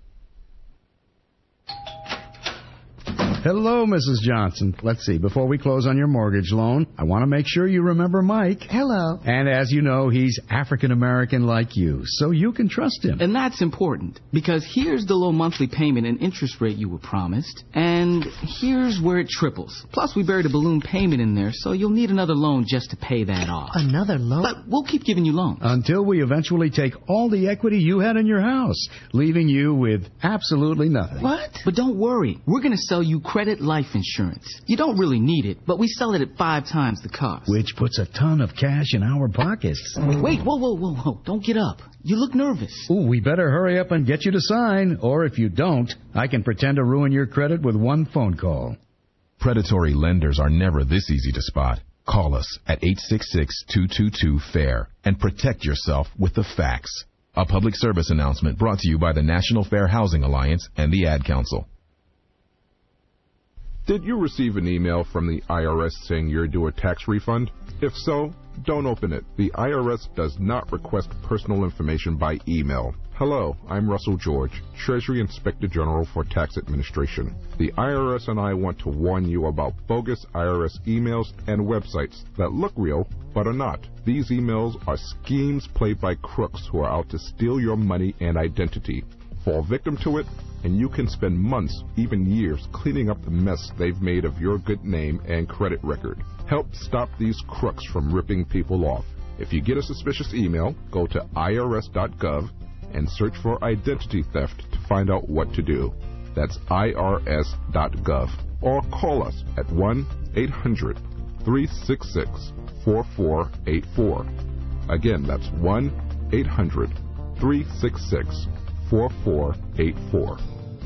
Hello, Mrs. Johnson. Let's see. Before we close on your mortgage loan, I want to make sure you remember Mike. Hello. And as you know, he's African-American like you, so you can trust him. And that's important, because here's the low monthly payment and interest rate you were promised, and here's where it triples. Plus, we buried a balloon payment in there, so you'll need another loan just to pay that off. Another loan? But we'll keep giving you loans. Until we eventually take all the equity you had in your house, leaving you with absolutely nothing. What? But don't worry. We're going to sell you credit life insurance. You don't really need it, but we sell it at 5 times the cost. Which puts a ton of cash in our pockets. Wait, whoa. Don't get up. You look nervous. Ooh, we better hurry up and get you to sign, or if you don't, I can pretend to ruin your credit with one phone call. Predatory lenders are never this easy to spot. Call us at 866-222-FAIR and protect yourself with the facts. A public service announcement brought to you by the National Fair Housing Alliance and the Ad Council. Did you receive an email from the IRS saying you're due a tax refund? If so, don't open it. The IRS does not request personal information by email. Hello, I'm Russell George, Treasury Inspector General for Tax Administration. The IRS and I want to warn you about bogus IRS emails and websites that look real but are not. These emails are schemes played by crooks who are out to steal your money and identity. Fall victim to it, and you can spend months, even years, cleaning up the mess they've made of your good name and credit record. Help stop these crooks from ripping people off. If you get a suspicious email, go to irs.gov and search for identity theft to find out what to do. That's irs.gov. Or call us at 1-800-366-4484. Again, that's 1-800-366-4484.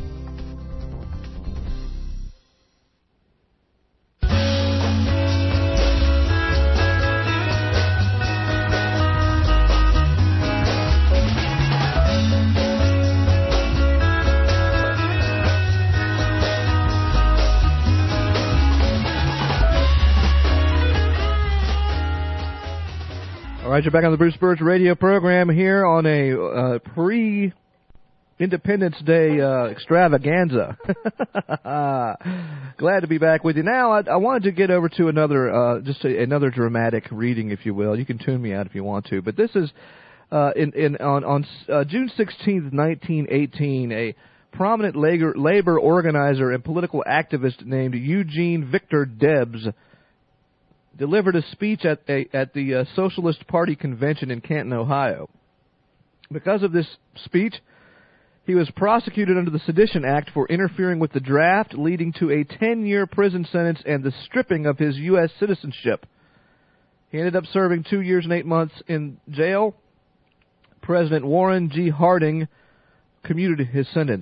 All right, you're back on the Bruce Birch radio program here on a pre-Independence Day extravaganza. Glad to be back with you. Now, I wanted to get over to another another dramatic reading, if you will. You can tune me out if you want to, but this is on June 16th, 1918, a prominent labor organizer and political activist named Eugene Victor Debs delivered a speech at the Socialist Party convention in Canton, Ohio. Because of this speech, he was prosecuted under the Sedition Act for interfering with the draft, leading to a 10-year prison sentence and the stripping of his U.S. citizenship. He ended up serving 2 years and 8 months in jail. President Warren G. Harding commuted his sentence.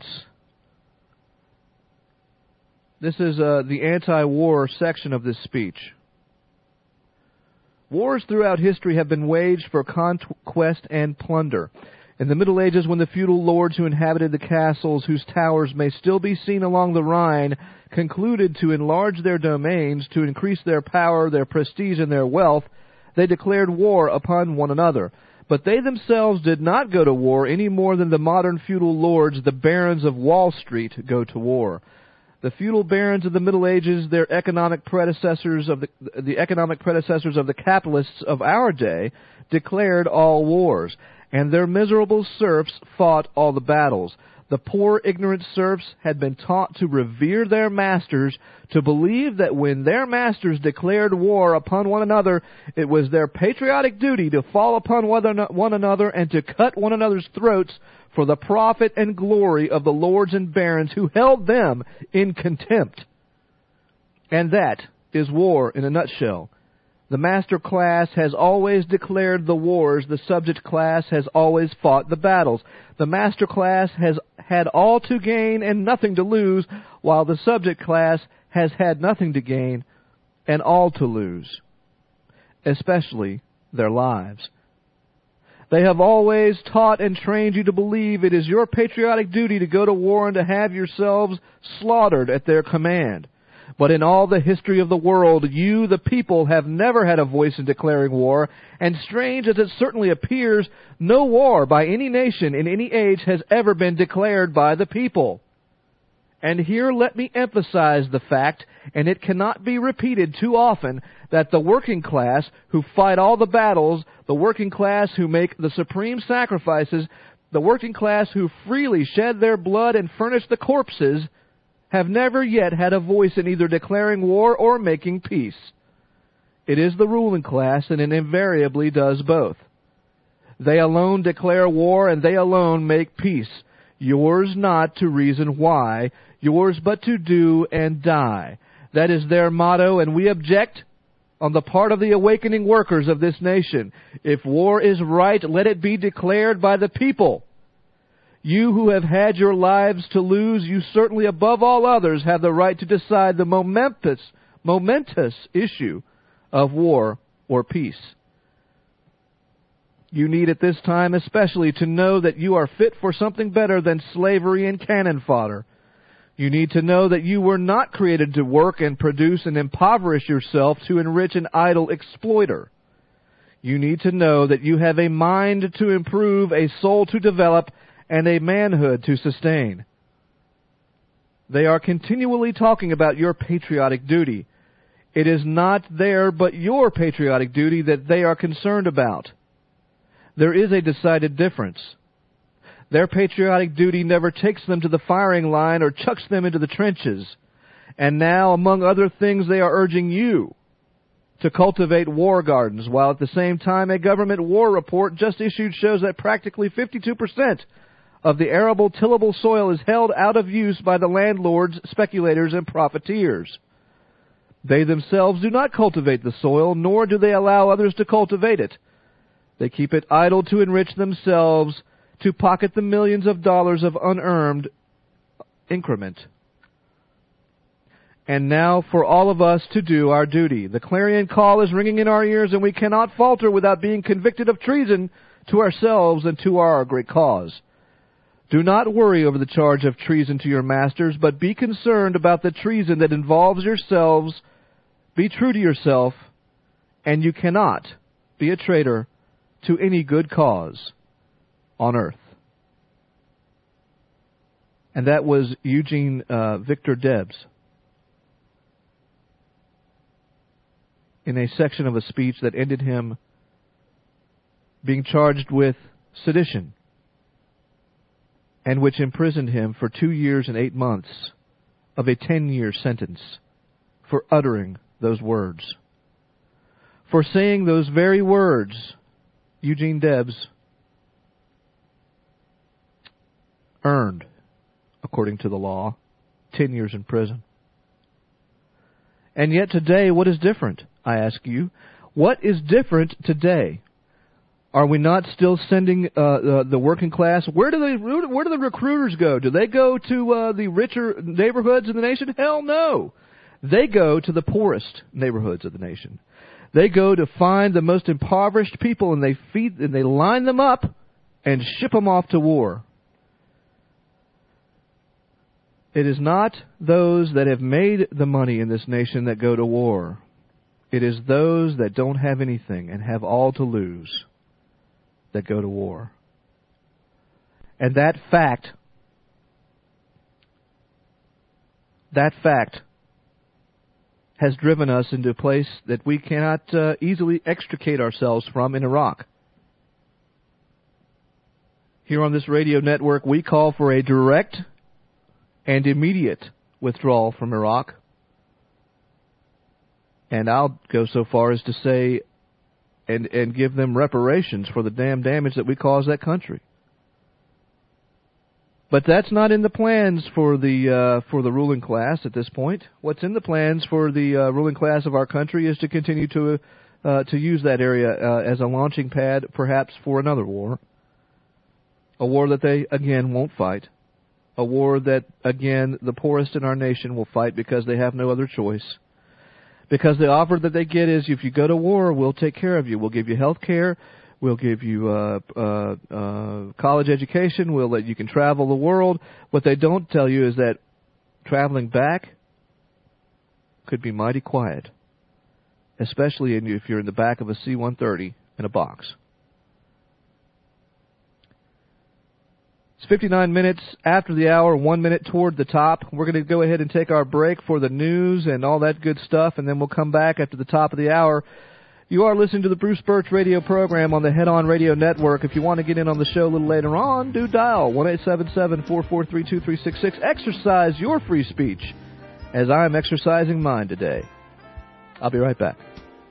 This is the anti-war section of this speech. Wars throughout history have been waged for conquest and plunder. In the Middle Ages, when the feudal lords who inhabited the castles whose towers may still be seen along the Rhine concluded to enlarge their domains, to increase their power, their prestige, and their wealth, they declared war upon one another. But they themselves did not go to war any more than the modern feudal lords, the barons of Wall Street, go to war. The feudal barons of the Middle Ages, their economic predecessors of the economic predecessors of the capitalists of our day, declared all wars, and their miserable serfs fought all the battles. The poor, ignorant serfs had been taught to revere their masters, to believe that when their masters declared war upon one another, it was their patriotic duty to fall upon one another and to cut one another's throats for the profit and glory of the lords and barons who held them in contempt. And that is war in a nutshell. The master class has always declared the wars. The subject class has always fought the battles. The master class has had all to gain and nothing to lose, while the subject class has had nothing to gain and all to lose, especially their lives. They have always taught and trained you to believe it is your patriotic duty to go to war and to have yourselves slaughtered at their command. But in all the history of the world, you, the people, have never had a voice in declaring war, and strange as it certainly appears, no war by any nation in any age has ever been declared by the people. And here let me emphasize the fact, and it cannot be repeated too often, that the working class who fight all the battles, the working class who make the supreme sacrifices, the working class who freely shed their blood and furnish the corpses, have never yet had a voice in either declaring war or making peace. It is the ruling class, and it invariably does both. They alone declare war, and they alone make peace. Yours not to reason why, yours but to do and die. That is their motto, and we object on the part of the awakening workers of this nation. If war is right, let it be declared by the people. You who have had your lives to lose, you certainly above all others have the right to decide the momentous issue of war or peace. You need at this time especially to know that you are fit for something better than slavery and cannon fodder. You need to know that you were not created to work and produce and impoverish yourself to enrich an idle exploiter. You need to know that you have a mind to improve, a soul to develop, and a manhood to sustain. They are continually talking about your patriotic duty. It is not their but your patriotic duty that they are concerned about. There is a decided difference. Their patriotic duty never takes them to the firing line or chucks them into the trenches. And now, among other things, they are urging you to cultivate war gardens, while at the same time a government war report just issued shows that practically 52% of the arable tillable soil is held out of use by the landlords, speculators, and profiteers. They themselves do not cultivate the soil, nor do they allow others to cultivate it. They keep it idle to enrich themselves, to pocket the millions of dollars of unearned increment. And now for all of us to do our duty. The clarion call is ringing in our ears, and we cannot falter without being convicted of treason to ourselves and to our great cause. Do not worry over the charge of treason to your masters, but be concerned about the treason that involves yourselves. Be true to yourself, and you cannot be a traitor to any good cause on earth. And that was Eugene Victor Debs in a section of a speech that ended him being charged with sedition, and which imprisoned him for 2 years and 8 months of a 10-year sentence for uttering those words. For saying those very words, Eugene Debs earned, according to the law, 10 years in prison. And yet today, what is different, I ask you? What is different today? Are we not still sending the working class? Where do the recruiters go? Do they go to the richer neighborhoods in the nation? Hell no. They go to the poorest neighborhoods of the nation. They go to find the most impoverished people, and they line them up and ship them off to war. It is not those that have made the money in this nation that go to war. It is those that don't have anything and have all to lose that go to war. And that fact has driven us into a place that we cannot easily extricate ourselves from in Iraq. Here on this radio network, we call for a direct and immediate withdrawal from Iraq. And I'll go so far as to say and give them reparations for the damn damage that we caused that country. But that's not in the plans for the ruling class at this point. What's in the plans for the ruling class of our country is to continue to use that area as a launching pad, perhaps for another war. A war that they, again, won't fight. A war that, again, the poorest in our nation will fight because they have no other choice. Because the offer that they get is, if you go to war, we'll take care of you. We'll give you health care. We'll give you college education. We'll let you can travel the world. What they don't tell you is that traveling back could be mighty quiet, especially if you're in the back of a C-130 in a box. It's 59 minutes after the hour, 1 minute toward the top. We're going to go ahead and take our break for the news and all that good stuff, and then we'll come back after the top of the hour. You are listening to the Bruce Birch radio program on the Head On Radio Network. If you want to get in on the show a little later on, do dial 1-877-443-2366. Exercise your free speech as I'm exercising mine today. I'll be right back.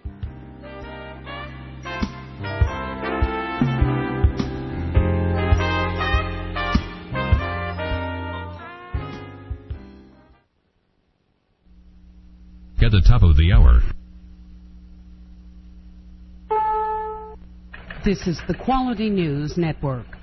At the top of the hour. This is the Quality News Network.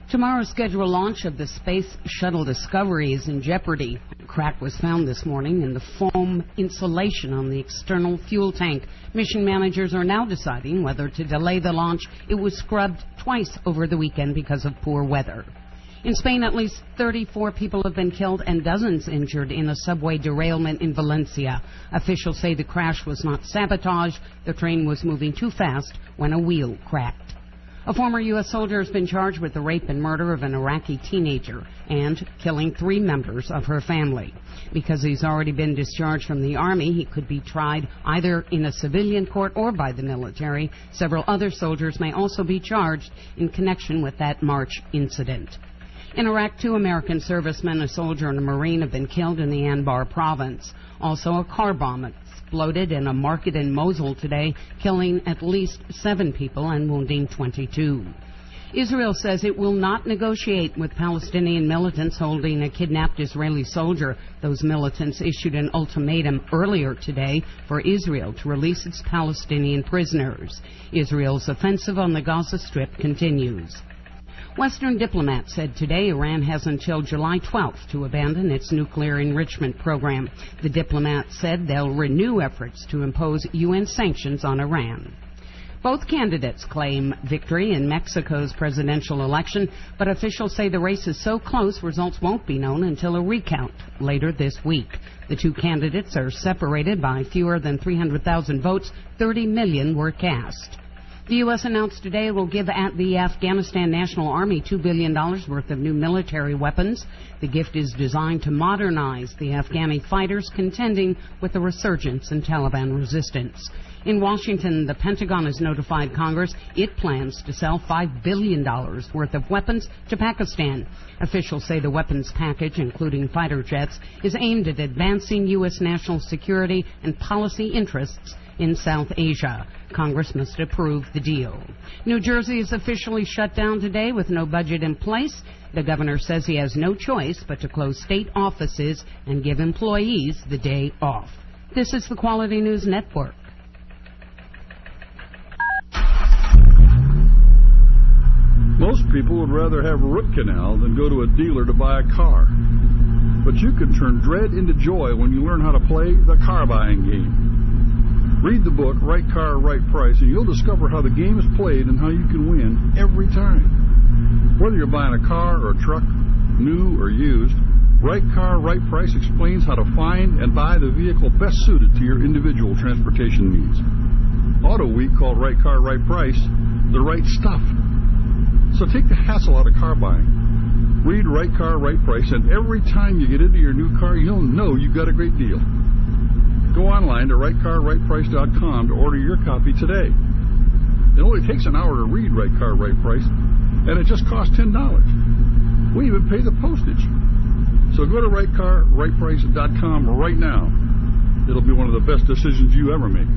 Tomorrow's scheduled launch of the Space Shuttle Discovery is in jeopardy. A crack was found this morning in the foam insulation on the external fuel tank. Mission managers are now deciding whether to delay the launch. It was scrubbed twice over the weekend because of poor weather. In Spain, at least 34 people have been killed and dozens injured in a subway derailment in Valencia. Officials say the crash was not sabotage. The train was moving too fast when a wheel cracked. A former U.S. soldier has been charged with the rape and murder of an Iraqi teenager and killing 3 members of her family. Because he's already been discharged from the Army, he could be tried either in a civilian court or by the military. Several other soldiers may also be charged in connection with that March incident. In Iraq, 2 American servicemen, a soldier and a Marine, have been killed in the Anbar province. Also, a car bomb exploded in a market in Mosul today, killing at least 7 people and wounding 22. Israel says it will not negotiate with Palestinian militants holding a kidnapped Israeli soldier. Those militants issued an ultimatum earlier today for Israel to release its Palestinian prisoners. Israel's offensive on the Gaza Strip continues. Western diplomats said today Iran has until July 12th to abandon its nuclear enrichment program. The diplomats said they'll renew efforts to impose UN sanctions on Iran. Both candidates claim victory in Mexico's presidential election, but officials say the race is so close results won't be known until a recount later this week. The 2 candidates are separated by fewer than 300,000 votes. 30 million were cast. The U.S. announced today it will give the Afghanistan National Army $2 billion worth of new military weapons. The gift is designed to modernize the Afghani fighters contending with the resurgence in Taliban resistance. In Washington, the Pentagon has notified Congress it plans to sell $5 billion worth of weapons to Pakistan. Officials say the weapons package, including fighter jets, is aimed at advancing U.S. national security and policy interests in South Asia. Congress must approve the deal. New Jersey is officially shut down today with no budget in place. The governor says he has no choice but to close state offices and give employees the day off. This is the Quality News Network. Most people would rather have a root canal than go to a dealer to buy a car. But you can turn dread into joy when you learn how to play the car buying game. Read the book, Right Car, Right Price, and you'll discover how the game is played and how you can win every time. Whether you're buying a car or a truck, new or used, Right Car, Right Price explains how to find and buy the vehicle best suited to your individual transportation needs. Auto Week called Right Car, Right Price the right stuff. So take the hassle out of car buying. Read Right Car, Right Price, and every time you get into your new car, you'll know you've got a great deal. Go online to rightcarrightprice.com to order your copy today. It only takes an hour to read Right Car, Right Price, and it just costs $10. We even pay the postage. So go to rightcarrightprice.com right now. It'll be one of the best decisions you ever make.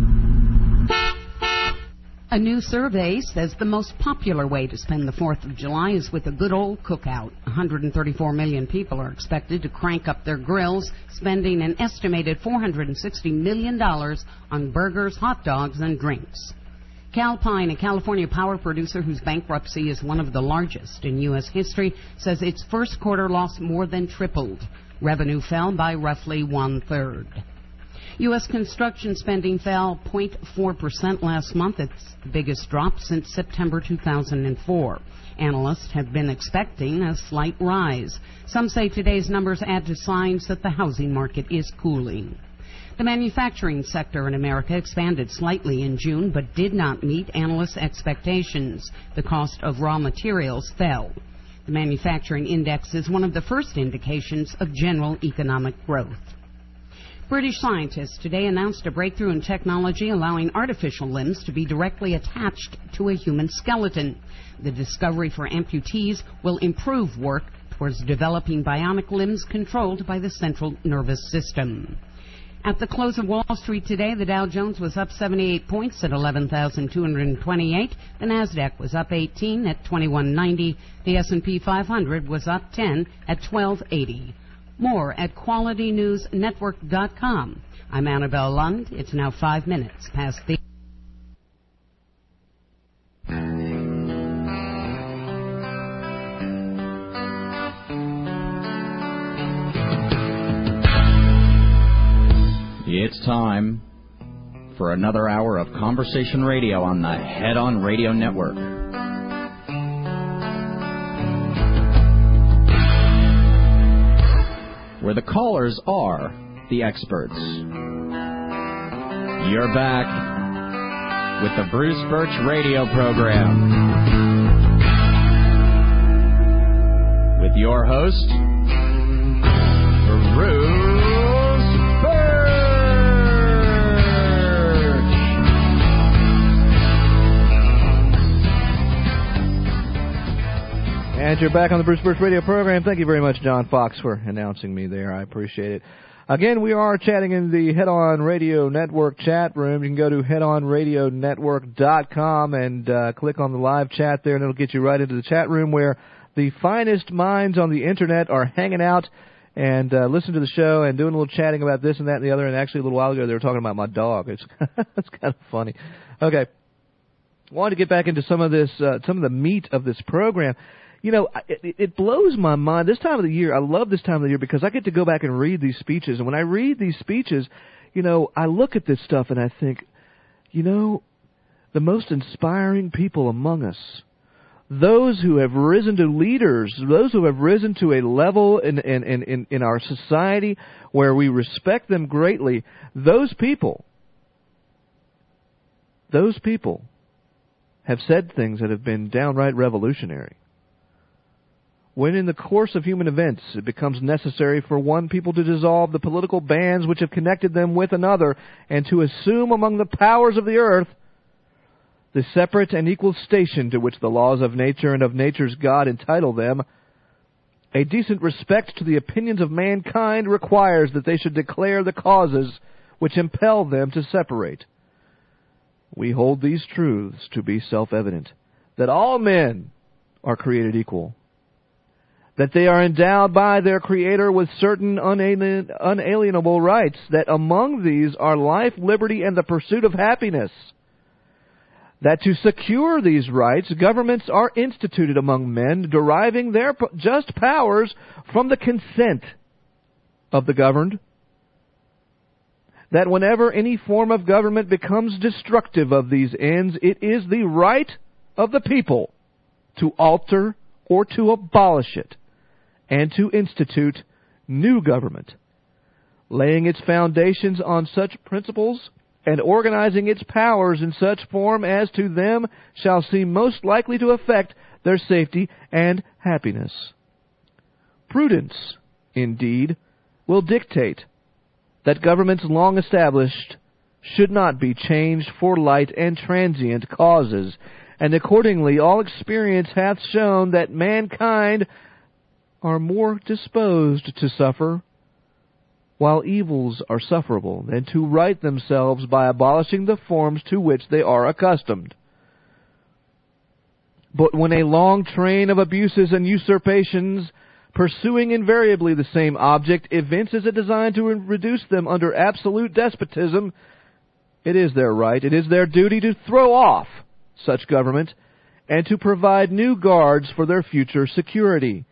A new survey says the most popular way to spend the 4th of July is with a good old cookout. 134 million people are expected to crank up their grills, spending an estimated $460 million on burgers, hot dogs, and drinks. Calpine, a California power producer whose bankruptcy is one of the largest in U.S. history, says its first quarter loss more than tripled. Revenue fell by roughly 1/3. U.S. construction spending fell 0.4% last month, its biggest drop since September 2004. Analysts have been expecting a slight rise. Some say today's numbers add to signs that the housing market is cooling. The manufacturing sector in America expanded slightly in June, but did not meet analysts' expectations. The cost of raw materials fell. The manufacturing index is one of the first indications of general economic growth. British scientists today announced a breakthrough in technology allowing artificial limbs to be directly attached to a human skeleton. The discovery for amputees will improve work towards developing bionic limbs controlled by the central nervous system. At the close of Wall Street today, the Dow Jones was up 78 points at 11,228. The Nasdaq was up 18 at 2190. The S&P 500 was up 10 at 1280. More at QualityNewsNetwork.com. I'm Annabelle Lund. It's now 5 minutes past the... It's time for another hour of Conversation Radio on the Head On Radio Network. Where the callers are the experts. You're back with the Bruce Birch Radio Program. With your host, Bruce And you're back on the Bruce Birch Radio Program. Thank you very much, John Fox, for announcing me there. I appreciate it. Again, we are chatting in the Head On Radio Network chat room. You can go to headonradionetwork.com and click on the live chat there, and it'll get you right into the chat room where the finest minds on the Internet are hanging out and listening to the show and doing a little chatting about this and that and the other. And actually, a little while ago, they were talking about my dog. It's kind of funny. Okay. I wanted to get back into some of this, some of the meat of this program. You know, it blows my mind. This time of the year, I love this time of the year because I get to go back and read these speeches. And when I read these speeches, you know, I look at this stuff and I think, you know, the most inspiring people among us, those who have risen to leaders, those who have risen to a level in our society where we respect them greatly, those people have said things that have been downright revolutionary. When in the course of human events it becomes necessary for one people to dissolve the political bands which have connected them with another and to assume among the powers of the earth the separate and equal station to which the laws of nature and of nature's God entitle them, a decent respect to the opinions of mankind requires that they should declare the causes which impel them to separate. We hold these truths to be self-evident, that all men are created equal, that they are endowed by their Creator with certain unalienable rights, that among these are life, liberty, and the pursuit of happiness, that to secure these rights, governments are instituted among men, deriving their just powers from the consent of the governed, that whenever any form of government becomes destructive of these ends, it is the right of the people to alter or to abolish it, and to institute new government, laying its foundations on such principles and organizing its powers in such form as to them shall seem most likely to affect their safety and happiness. Prudence, indeed, will dictate that governments long established should not be changed for light and transient causes, and accordingly all experience hath shown that mankind are more disposed to suffer, while evils are sufferable, than to right themselves by abolishing the forms to which they are accustomed. But when a long train of abuses and usurpations, pursuing invariably the same object, evinces a design to reduce them under absolute despotism, it is their right, it is their duty to throw off such government, and to provide new guards for their future security.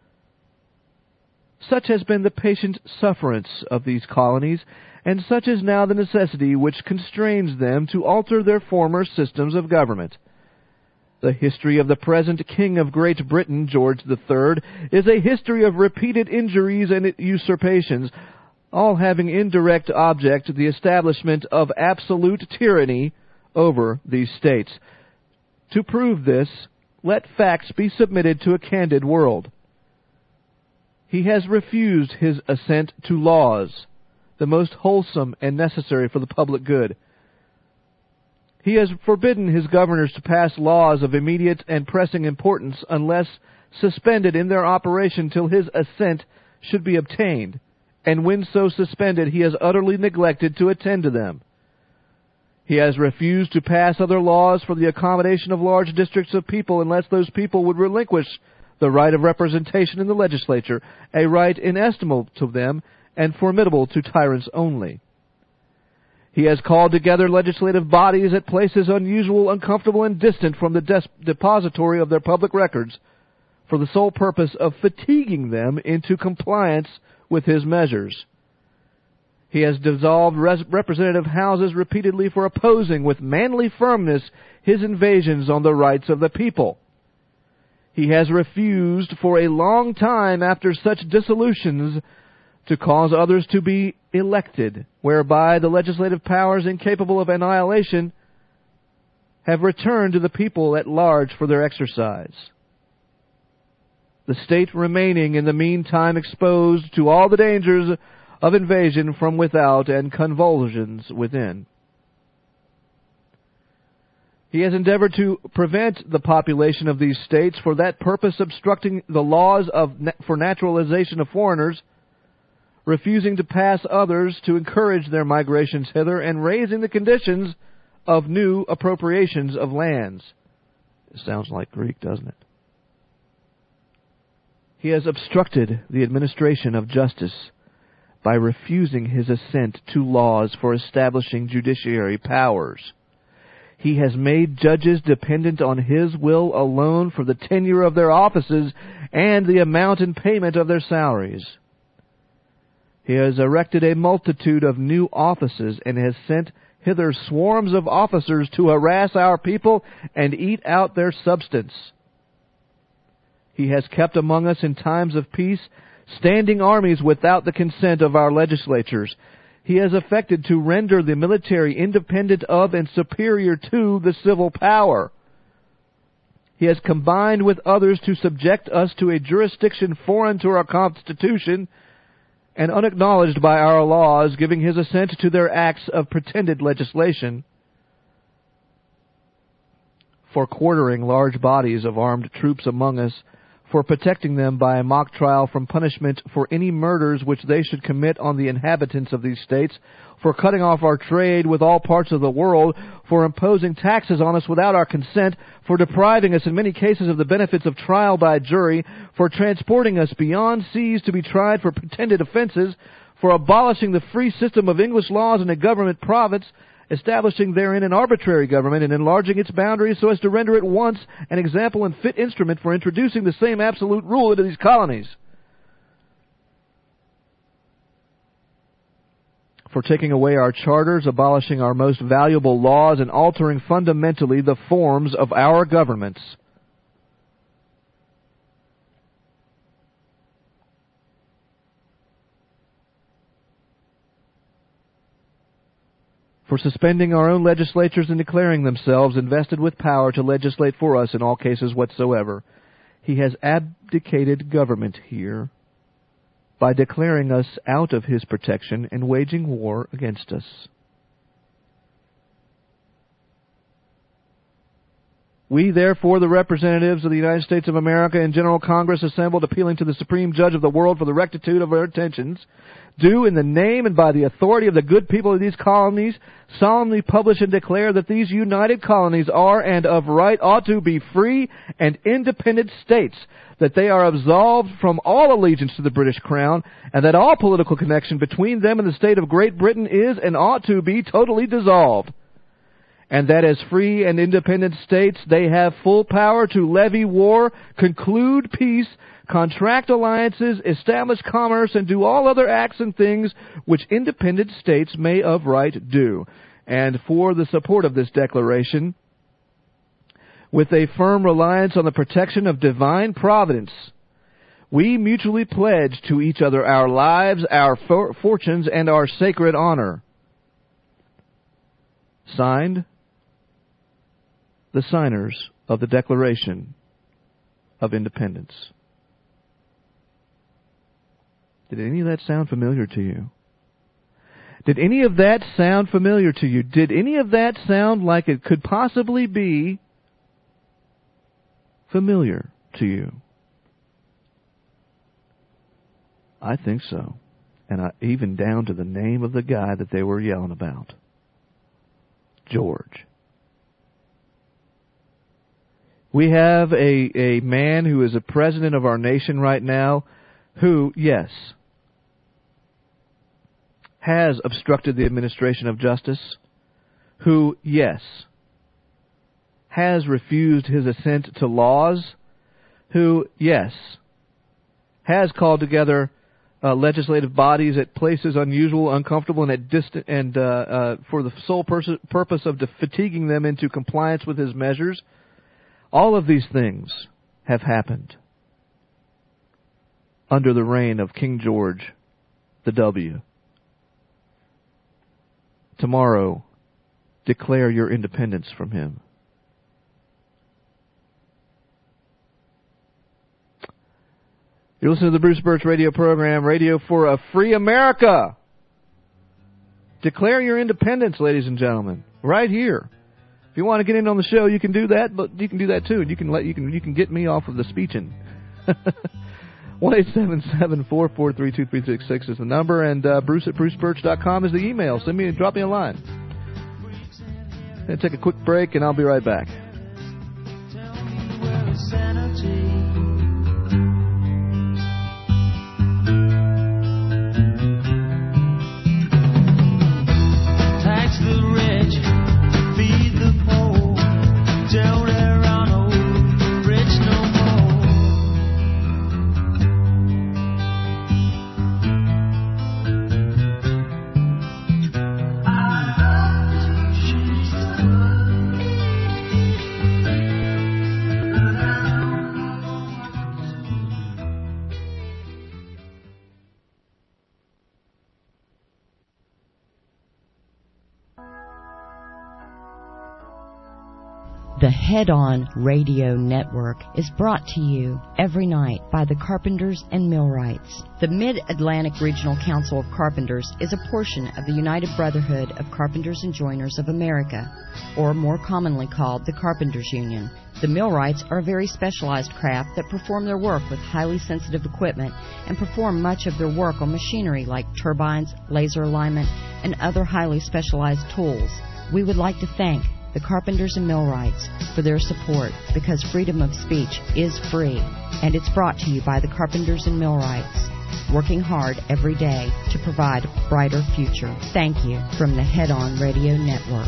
Such has been the patient sufferance of these colonies, and such is now the necessity which constrains them to alter their former systems of government. The history of the present King of Great Britain, George III, is a history of repeated injuries and usurpations, all having indirect object the establishment of absolute tyranny over these states. To prove this, let facts be submitted to a candid world. He has refused his assent to laws, the most wholesome and necessary for the public good. He has forbidden his governors to pass laws of immediate and pressing importance unless suspended in their operation till his assent should be obtained, and when so suspended he has utterly neglected to attend to them. He has refused to pass other laws for the accommodation of large districts of people unless those people would relinquish the right of representation in the legislature, a right inestimable to them and formidable to tyrants only. He has called together legislative bodies at places unusual, uncomfortable, and distant from the depository of their public records for the sole purpose of fatiguing them into compliance with his measures. He has dissolved representative houses repeatedly for opposing with manly firmness his invasions on the rights of the people. He has refused for a long time after such dissolutions to cause others to be elected, whereby the legislative powers incapable of annihilation have returned to the people at large for their exercise. The state remaining in the meantime exposed to all the dangers of invasion from without and convulsions within. He has endeavored to prevent the population of these states, for that purpose obstructing the laws for naturalization of foreigners, refusing to pass others to encourage their migrations hither, and raising the conditions of new appropriations of lands. It sounds like Greek, doesn't it? He has obstructed the administration of justice by refusing his assent to laws for establishing judiciary powers. He has made judges dependent on his will alone for the tenure of their offices and the amount and payment of their salaries. He has erected a multitude of new offices and has sent hither swarms of officers to harass our people and eat out their substance. He has kept among us in times of peace standing armies without the consent of our legislatures. He has affected to render the military independent of and superior to the civil power. He has combined with others to subject us to a jurisdiction foreign to our Constitution and unacknowledged by our laws, giving his assent to their acts of pretended legislation, for quartering large bodies of armed troops among us, for protecting them by a mock trial from punishment for any murders which they should commit on the inhabitants of these states, for cutting off our trade with all parts of the world, for imposing taxes on us without our consent, for depriving us in many cases of the benefits of trial by jury, for transporting us beyond seas to be tried for pretended offenses, for abolishing the free system of English laws in a government province, establishing therein an arbitrary government and enlarging its boundaries so as to render it once an example and fit instrument for introducing the same absolute rule into these colonies, for taking away our charters, abolishing our most valuable laws, and altering fundamentally the forms of our governments. For suspending our own legislatures and declaring themselves invested with power to legislate for us in all cases whatsoever. He has abdicated government here by declaring us out of his protection and waging war against us. We, therefore, the representatives of the United States of America in General Congress assembled, appealing to the Supreme Judge of the world for the rectitude of our intentions, do, in the name and by the authority of the good people of these colonies, solemnly publish and declare that these united colonies are and of right ought to be free and independent states, that they are absolved from all allegiance to the British Crown, and that all political connection between them and the state of Great Britain is and ought to be totally dissolved, and that as free and independent states they have full power to levy war, conclude peace, contract alliances, establish commerce, and do all other acts and things which independent states may of right do. And for the support of this declaration, with a firm reliance on the protection of divine providence, we mutually pledge to each other our lives, our fortunes, and our sacred honor. Signed, the signers of the Declaration of Independence. Did any of that sound familiar to you? Did any of that sound familiar to you? Did any of that sound like it could possibly be familiar to you? I think so. And even down to the name of the guy that they were yelling about. George. We have a man who is a president of our nation right now who, yes, has obstructed the administration of justice, who, yes, has refused his assent to laws, who, yes, has called together legislative bodies at places unusual, uncomfortable, and at distant, and for the sole purpose of fatiguing them into compliance with his measures. All of these things have happened under the reign of King George the W. Tomorrow, declare your independence from him. You're listening to the Bruce Birch radio program, Radio for a Free America. Declare your independence, ladies and gentlemen, right here. If you want to get in on the show, you can do that, but you can do that too. You can get me off of the speeching. 1-877-443-2366 is the number, and Bruce at BruceBirch.com is the email. Drop me a line. I'm going to take a quick break, and I'll be right back. Tax the rich, feed the poor, don't err on old rich no The Head On Radio Network is brought to you every night by the Carpenters and Millwrights. The Mid-Atlantic Regional Council of Carpenters is a portion of the United Brotherhood of Carpenters and Joiners of America, or more commonly called the Carpenters Union. The Millwrights are a very specialized craft that perform their work with highly sensitive equipment and perform much of their work on machinery like turbines, laser alignment, and other highly specialized tools. We would like to thank the Carpenters and Millwrights for their support, because freedom of speech is free, and it's brought to you by the Carpenters and Millwrights, working hard every day to provide a brighter future. Thank you from the Head On Radio Network.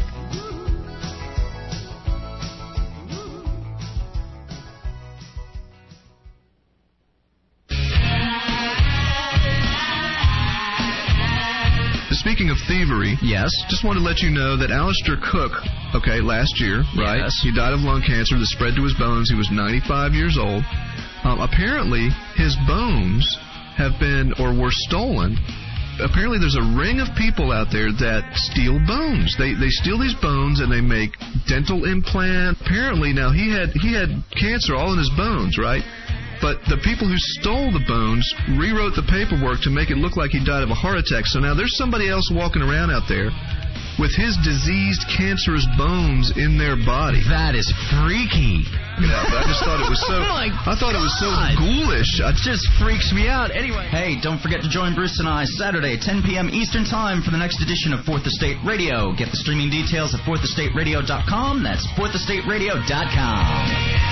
Speaking of thievery, yes, just want to let you know that Alistair Cook, last year, right? Yes. He died of lung cancer that spread to his bones. He was 95 years old. Apparently, his bones have been or were stolen. Apparently, there's a ring of people out there that steal bones. They steal these bones and they make dental implants. Apparently, now he had cancer all in his bones, right? But the people who stole the bones rewrote the paperwork to make it look like he died of a heart attack. So now there's somebody else walking around out there with his diseased, cancerous bones in their body. That is freaky. Yeah, but I just thought it was so. I thought it was so ghoulish. It just freaks me out. Anyway, hey, don't forget to join Bruce and I Saturday, 10 p.m. Eastern Time for the next edition of Fourth Estate Radio. Get the streaming details at fourthestateradio.com. That's fourthestateradio.com.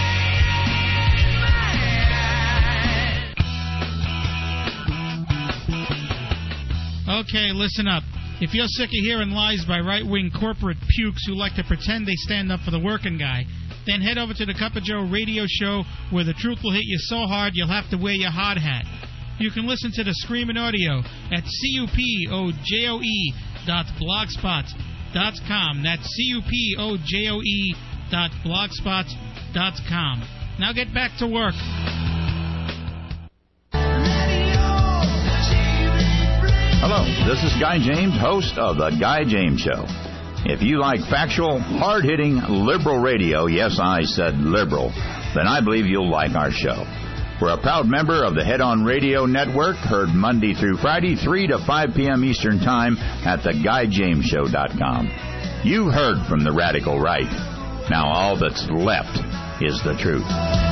Okay, listen up. If you're sick of hearing lies by right-wing corporate pukes who like to pretend they stand up for the working guy, then head over to the Cup of Joe radio show where the truth will hit you so hard you'll have to wear your hard hat. You can listen to the screaming audio at cupojoe.blogspot.com. That's cupojoe.blogspot.com. Now get back to work. Hello, this is Guy James, host of The Guy James Show. If you like factual, hard-hitting, liberal radio, yes, I said liberal, then I believe you'll like our show. We're a proud member of the Head On Radio Network, heard Monday through Friday, 3 to 5 p.m. Eastern Time at theguyjamesshow.com. You heard from the radical right. Now all that's left is the truth.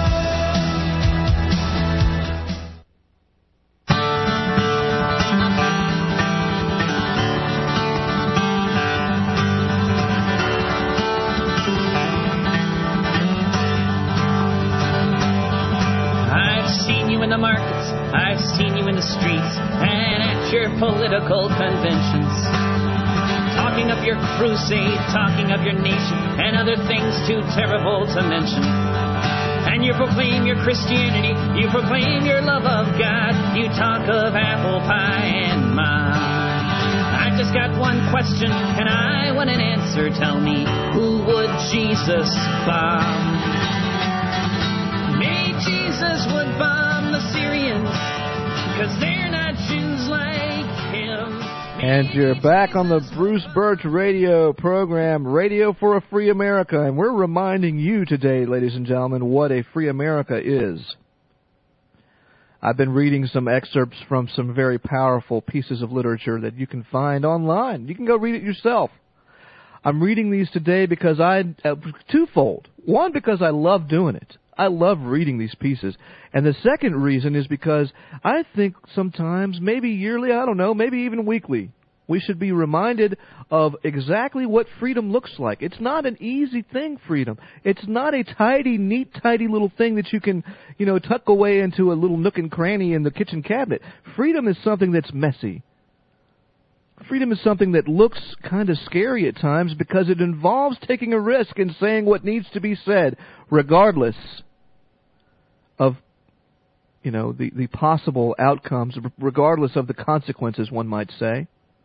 Political conventions, talking of your crusade, talking of your nation, and other things too terrible to mention. And you proclaim your Christianity, you proclaim your love of God, you talk of apple pie and mine. I just got one question, and I want an answer. Tell me, who would Jesus bomb? Maybe Jesus would bomb the Syrians, 'cause they're not Jews like him. And you're back on the Bruce Birch radio program, Radio for a Free America, and we're reminding you today, ladies and gentlemen, what a free America is. I've been reading some excerpts from some very powerful pieces of literature that you can find online. You can go read it yourself. I'm reading these today because twofold. One, because I love doing it. I love reading these pieces. And the second reason is because I think sometimes, maybe yearly, I don't know, maybe even weekly, we should be reminded of exactly what freedom looks like. It's not an easy thing, freedom. It's not a tidy, neat, tidy little thing that you can, tuck away into a little nook and cranny in the kitchen cabinet. Freedom is something that's messy. Freedom is something that looks kind of scary at times because it involves taking a risk and saying what needs to be said, regardless of, the possible outcomes, regardless of the consequences, one might say.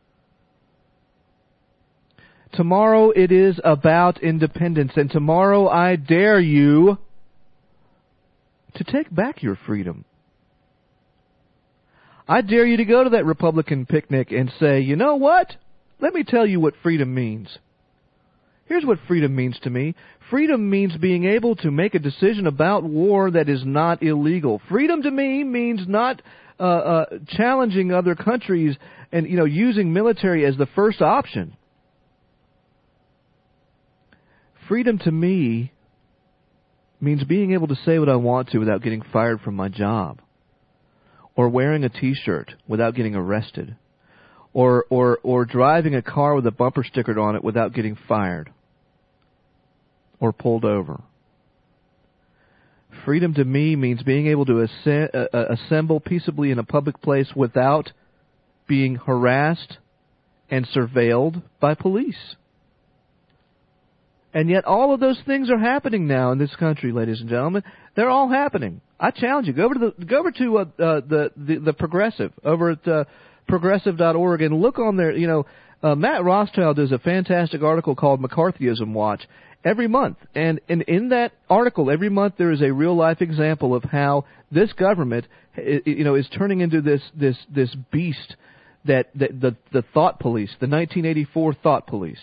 Tomorrow it is about independence, and tomorrow I dare you to take back your freedom. I dare you to go to that Republican picnic and say, you know what? Let me tell you what freedom means. Here's what freedom means to me. Freedom means being able to make a decision about war that is not illegal. Freedom to me means not challenging other countries and, using military as the first option. Freedom to me means being able to say what I want to without getting fired from my job, or wearing a T-shirt without getting arrested, or driving a car with a bumper sticker on it without getting fired or pulled over. Freedom to me means being able to assemble peaceably in a public place without being harassed and surveilled by police. And yet all of those things are happening now in this country, ladies and gentlemen. They're all happening. I challenge you, go over to the Progressive over at progressive.org and look on there. Matt Rothschild does a fantastic article called McCarthyism Watch every month, and in that article every month there is a real life example of how this government, is turning into this beast that the thought police, the 1984 thought police.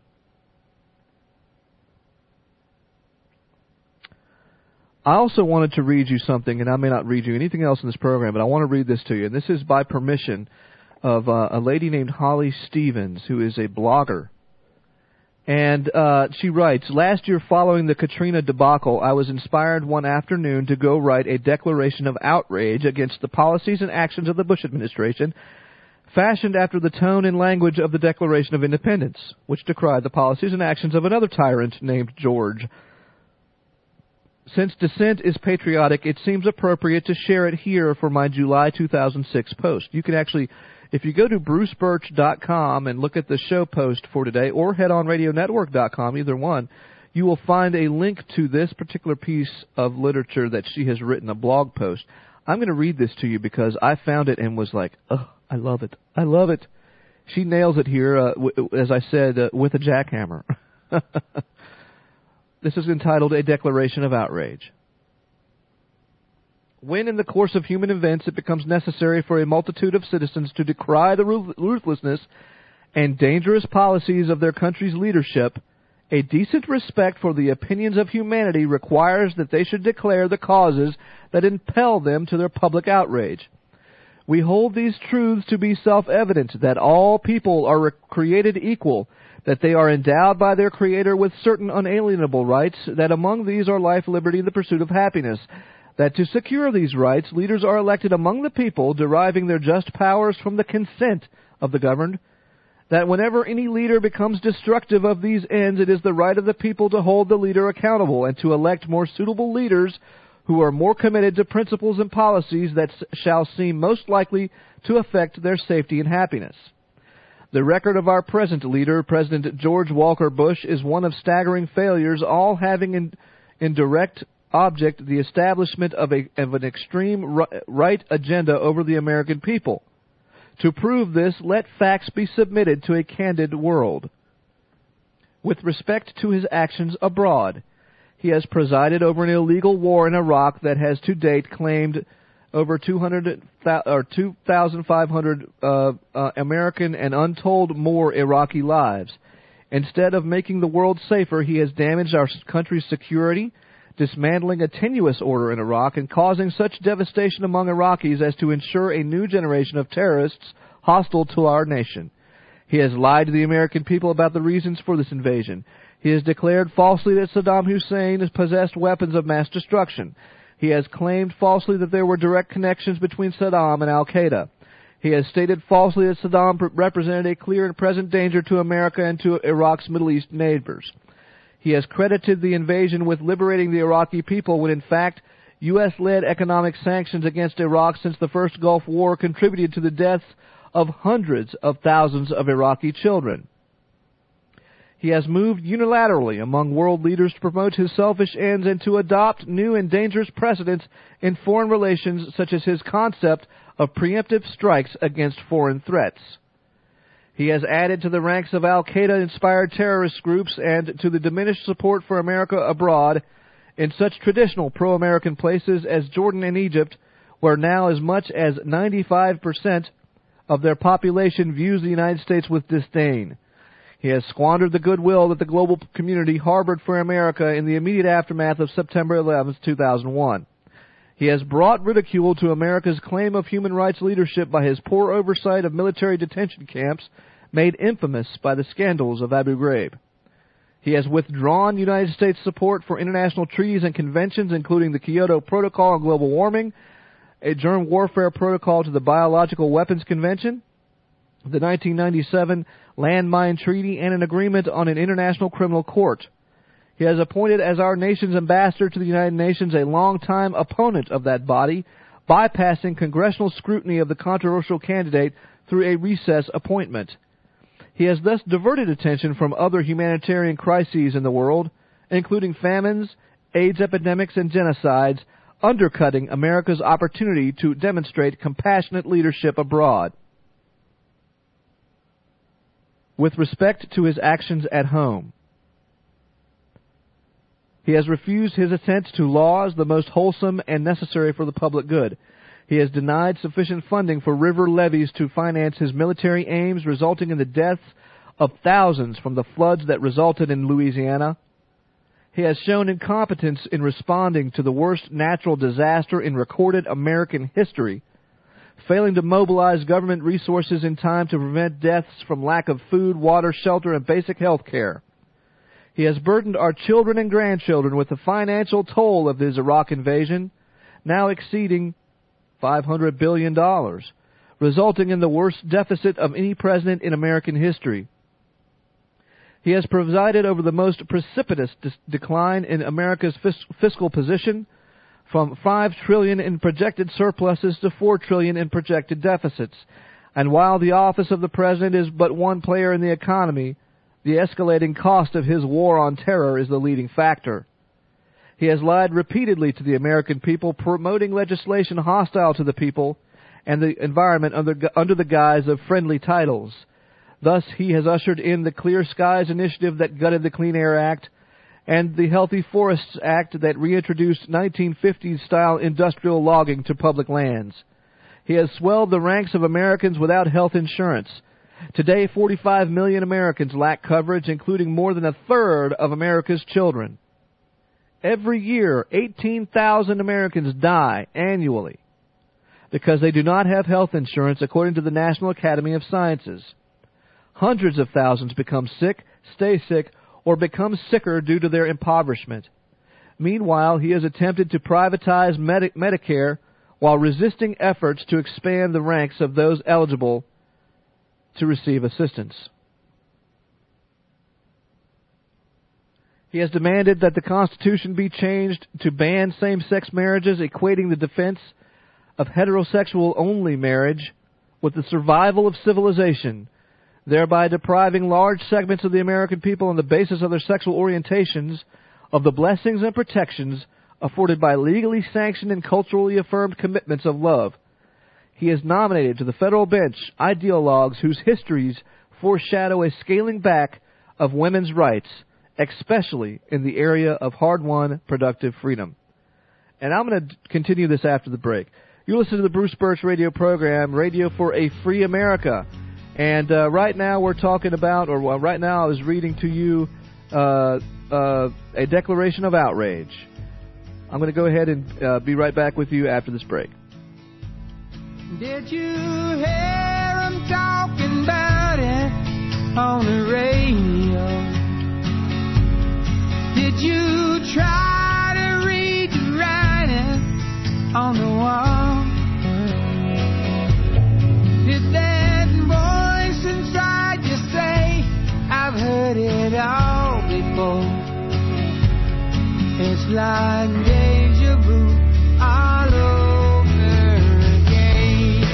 I also wanted to read you something, and I may not read you anything else in this program, but I want to read this to you. And this is by permission of a lady named Holly Stevens, who is a blogger. And she writes, last year following the Katrina debacle, I was inspired one afternoon to go write a declaration of outrage against the policies and actions of the Bush administration, fashioned after the tone and language of the Declaration of Independence, which decried the policies and actions of another tyrant named George. Since dissent is patriotic, it seems appropriate to share it here for my July 2006 post. You can actually, if you go to brucebirch.com and look at the show post for today, or head on radionetwork.com, either one, you will find a link to this particular piece of literature that she has written, a blog post. I'm going to read this to you because I found it and was like, oh, I love it. I love it. She nails it here, as I said, with a jackhammer. This is entitled A Declaration of Outrage. When in the course of human events it becomes necessary for a multitude of citizens to decry the ruthlessness and dangerous policies of their country's leadership, a decent respect for the opinions of humanity requires that they should declare the causes that impel them to their public outrage. We hold these truths to be self-evident, that all people are created equal, that they are endowed by their Creator with certain unalienable rights, that among these are life, liberty, and the pursuit of happiness, that to secure these rights, leaders are elected among the people, deriving their just powers from the consent of the governed, that whenever any leader becomes destructive of these ends, it is the right of the people to hold the leader accountable and to elect more suitable leaders who are more committed to principles and policies that shall seem most likely to affect their safety and happiness. The record of our present leader, President George Walker Bush, is one of staggering failures, all having in direct object the establishment of an extreme right agenda over the American people. To prove this, let facts be submitted to a candid world. With respect to his actions abroad, he has presided over an illegal war in Iraq that has to date claimed over 2,500 American and untold more Iraqi lives. Instead of making the world safer, he has damaged our country's security, dismantling a tenuous order in Iraq and causing such devastation among Iraqis as to ensure a new generation of terrorists hostile to our nation. He has lied to the American people about the reasons for this invasion. He has declared falsely that Saddam Hussein possessed weapons of mass destruction. He has claimed falsely that there were direct connections between Saddam and al-Qaeda. He has stated falsely that Saddam represented a clear and present danger to America and to Iraq's Middle East neighbors. He has credited the invasion with liberating the Iraqi people when, in fact, U.S.-led economic sanctions against Iraq since the first Gulf War contributed to the deaths of hundreds of thousands of Iraqi children. He has moved unilaterally among world leaders to promote his selfish ends and to adopt new and dangerous precedents in foreign relations, such as his concept of preemptive strikes against foreign threats. He has added to the ranks of al-Qaeda-inspired terrorist groups and to the diminished support for America abroad in such traditional pro-American places as Jordan and Egypt, where now as much as 95% of their population views the United States with disdain. He has squandered the goodwill that the global community harbored for America in the immediate aftermath of September 11, 2001. He has brought ridicule to America's claim of human rights leadership by his poor oversight of military detention camps, made infamous by the scandals of Abu Ghraib. He has withdrawn United States support for international treaties and conventions, including the Kyoto Protocol on Global Warming, a germ warfare protocol to the Biological Weapons Convention, the 1997 Landmine Treaty, and an agreement on an international criminal court. He has appointed as our nation's ambassador to the United Nations a longtime opponent of that body, bypassing congressional scrutiny of the controversial candidate through a recess appointment. He has thus diverted attention from other humanitarian crises in the world, including famines, AIDS epidemics, and genocides, undercutting America's opportunity to demonstrate compassionate leadership abroad. With respect to his actions at home, he has refused his assent to laws the most wholesome and necessary for the public good. He has denied sufficient funding for river levees to finance his military aims, resulting in the deaths of thousands from the floods that resulted in Louisiana. He has shown incompetence in responding to the worst natural disaster in recorded American history, failing to mobilize government resources in time to prevent deaths from lack of food, water, shelter, and basic health care. He has burdened our children and grandchildren with the financial toll of his Iraq invasion, now exceeding $500 billion, resulting in the worst deficit of any president in American history. He has presided over the most precipitous decline in America's fiscal position, from $5 trillion in projected surpluses to $4 trillion in projected deficits. And while the office of the president is but one player in the economy, the escalating cost of his war on terror is the leading factor. He has lied repeatedly to the American people, promoting legislation hostile to the people and the environment under the guise of friendly titles. Thus, he has ushered in the Clear Skies Initiative that gutted the Clean Air Act, and the Healthy Forests Act that reintroduced 1950s-style industrial logging to public lands. He has swelled the ranks of Americans without health insurance. Today, 45 million Americans lack coverage, including more than a third of America's children. Every year, 18,000 Americans die annually because they do not have health insurance, according to the National Academy of Sciences. Hundreds of thousands become sick, stay sick, or become sicker due to their impoverishment. Meanwhile, he has attempted to privatize Medicare while resisting efforts to expand the ranks of those eligible to receive assistance. He has demanded that the Constitution be changed to ban same-sex marriages, equating the defense of heterosexual-only marriage with the survival of civilization, thereby depriving large segments of the American people on the basis of their sexual orientations of the blessings and protections afforded by legally sanctioned and culturally affirmed commitments of love. He has nominated to the federal bench ideologues whose histories foreshadow a scaling back of women's rights, especially in the area of hard-won productive freedom. And I'm going to continue this after the break. You listen to the Bruce Birch radio program, Radio for a Free America. And right now we're talking about, right now I was reading to you a declaration of outrage. I'm going to go ahead and be right back with you after this break. Did you hear them talking about it on the radio? Did you try to read the writing on the wall? Did that voice inside you say, I've heard it all before? It's like deja vu all over again.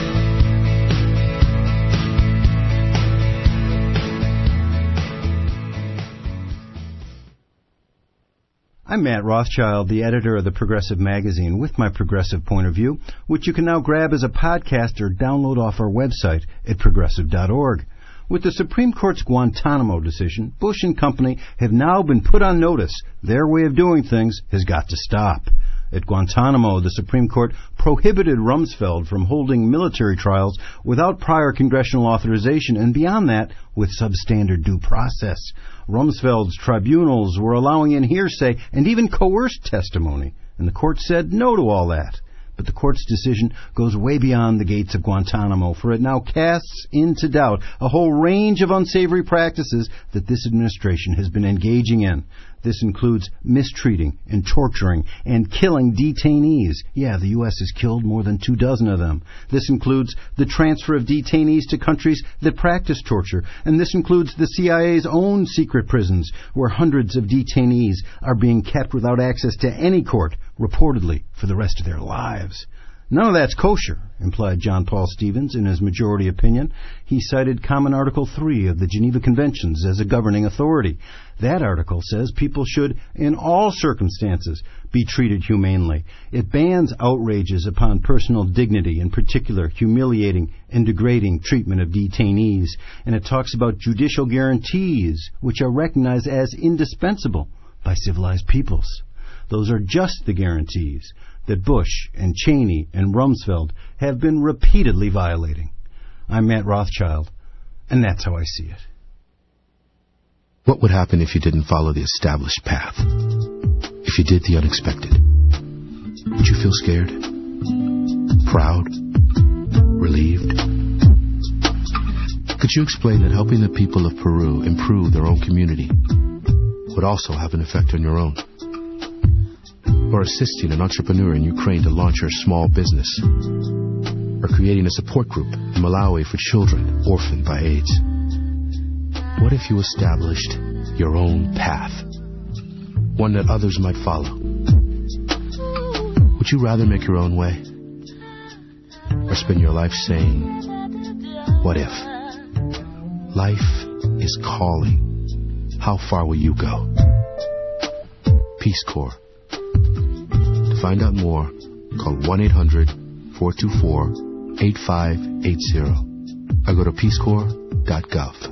I'm Matt Rothschild, the editor of the Progressive Magazine, with my progressive point of view, which you can now grab as a podcast or download off our website at progressive.org. With the Supreme Court's Guantanamo decision, Bush and company have now been put on notice. Their way of doing things has got to stop. At Guantanamo, the Supreme Court prohibited Rumsfeld from holding military trials without prior congressional authorization, and beyond that, with substandard due process. Rumsfeld's tribunals were allowing in hearsay and even coerced testimony, and the court said no to all that. But the court's decision goes way beyond the gates of Guantanamo, for it now casts into doubt a whole range of unsavory practices that this administration has been engaging in. This includes mistreating and torturing and killing detainees. Yeah, the U.S. has killed more than 24 of them. This includes the transfer of detainees to countries that practice torture. And this includes the CIA's own secret prisons, where hundreds of detainees are being kept without access to any court, reportedly for the rest of their lives. None of that's kosher, implied John Paul Stevens in his majority opinion. He cited Common Article 3 of the Geneva Conventions as a governing authority. That article says people should, in all circumstances, be treated humanely. It bans outrages upon personal dignity, in particular humiliating and degrading treatment of detainees. And it talks about judicial guarantees, which are recognized as indispensable by civilized peoples. Those are just the guarantees that Bush and Cheney and Rumsfeld have been repeatedly violating. I'm Matt Rothschild, and that's how I see it. What would happen if you didn't follow the established path? If you did the unexpected? Would you feel scared? Proud? Relieved? Could you explain that helping the people of Peru improve their own community would also have an effect on your own? Or assisting an entrepreneur in Ukraine to launch her small business? Or creating a support group in Malawi for children orphaned by AIDS? What if you established your own path? One that others might follow? Would you rather make your own way? Or spend your life saying, what if? Life is calling. How far will you go? Peace Corps. To find out more, call 1-800-424-8580 or go to peacecorps.gov.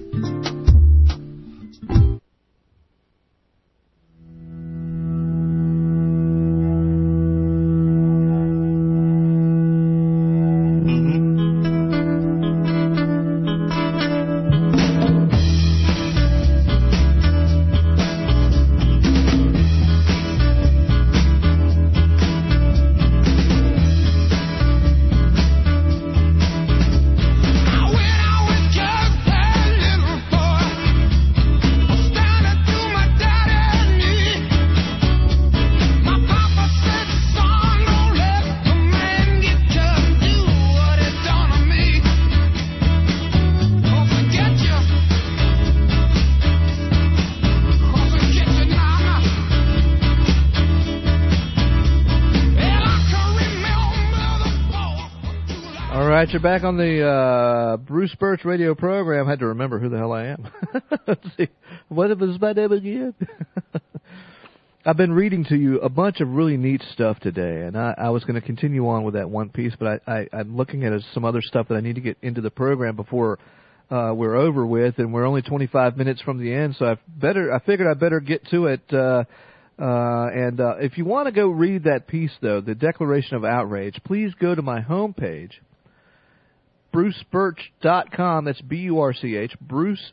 right, you're back on the Bruce Birch radio program. I had to remember who the hell I am. Let's see. What was my name again? I've been reading to you a bunch of really neat stuff today, and I was going to continue on with that one piece, but I'm looking at some other stuff that I need to get into the program before we're over with, and we're only 25 minutes from the end, so I figured I'd better get to it. And if you want to go read that piece, though, the Declaration of Outrage, please go to my homepage, BruceBirch.com. That's B-U-R-C-H, Bruce,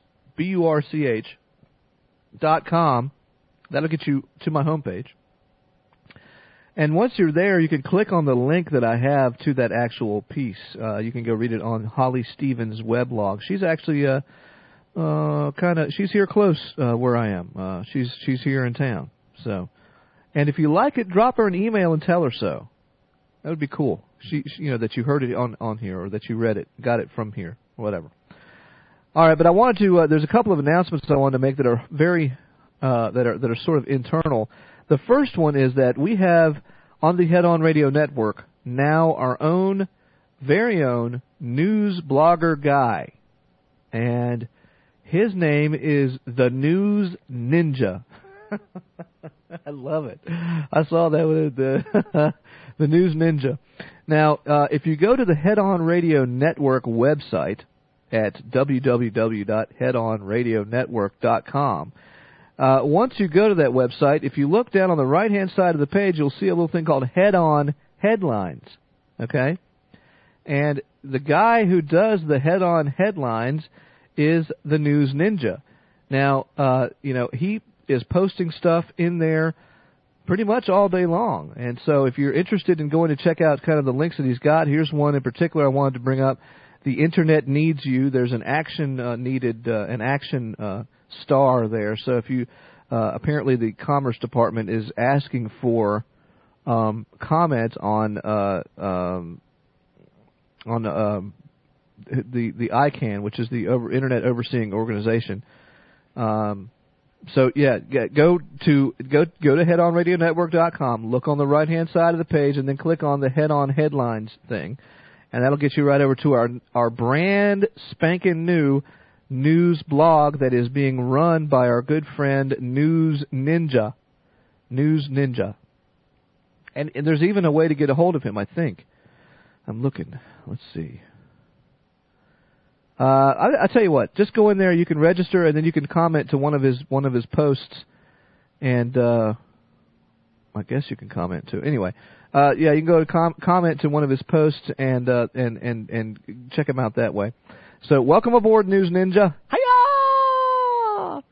B-U-R-C-H.com. That'll get you to my homepage. And once you're there, you can click on the link that I have to that actual piece. You can go read it on Holly Stevens' weblog. She's actually she's here close where I am. She's here in town. So, and if you like it, drop her an email and tell her so. That would be cool. She that you heard it on here, or that you read it, got it from here, whatever. All right, but I wanted to. There's a couple of announcements I wanted to make that are very that are sort of internal. The first one is that we have on the Head On Radio Network now our own, very own news blogger guy, and his name is the News Ninja. I love it. I saw that with the News Ninja. Now, if you go to the Head On Radio Network website at www.headonradionetwork.com, once you go to that website, if you look down on the right-hand side of the page, you'll see a little thing called Head On Headlines, okay? And the guy who does the Head On Headlines is the News Ninja. Now, he is posting stuff in there pretty much all day long. And so if you're interested in going to check out kind of the links that he's got, here's one in particular I wanted to bring up. The Internet Needs You. There's an action star there. So if you apparently the Commerce Department is asking for comments on the ICANN, which is the Internet Overseeing Organization. So yeah, go to headonradionetwork.com. Look on the right-hand side of the page, and then click on the Head On Headlines thing, and that'll get you right over to our brand spanking new news blog that is being run by our good friend News Ninja. News Ninja. And there's even a way to get a hold of him, I think. I'm looking. Let's see. I tell you what, just go in there. You can register, and then you can comment to one of his posts, and I guess you can comment too. Anyway, you can go to comment to one of his posts and check him out that way. So, welcome aboard, News Ninja. Hiya!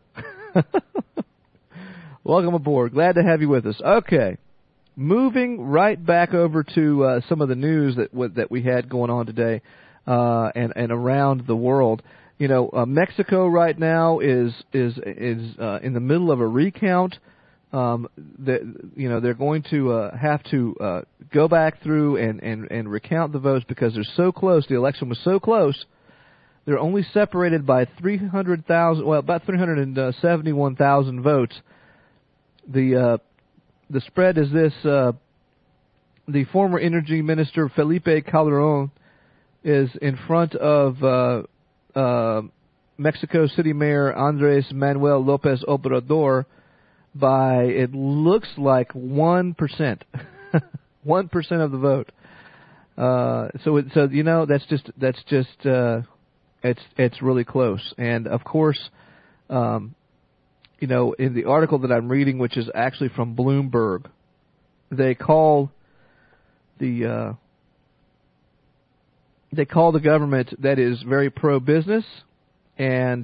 Welcome aboard. Glad to have you with us. Okay, moving right back over to some of the news that we had going on today. And around the world, Mexico right now is in the middle of a recount. They're going to have to go back through and recount the votes because they're so close. The election was so close. They're only separated by about 371,000 votes. The spread is this: the former energy minister Felipe Calderon is in front of Mexico City Mayor Andres Manuel Lopez Obrador by, it looks like, 1%. 1% of the vote. It's really close. And of course, in the article that I'm reading, which is actually from Bloomberg, they call the government that is very pro-business and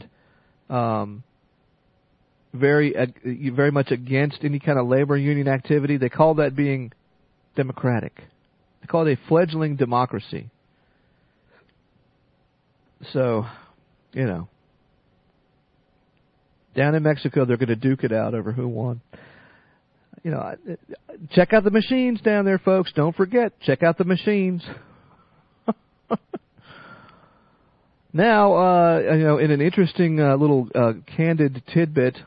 very much against any kind of labor union activity. They call that being democratic. They call it a fledgling democracy. So, down in Mexico, they're going to duke it out over who won. Check out the machines down there, folks. Don't forget, check out the machines. Now, in an interesting little candid tidbit,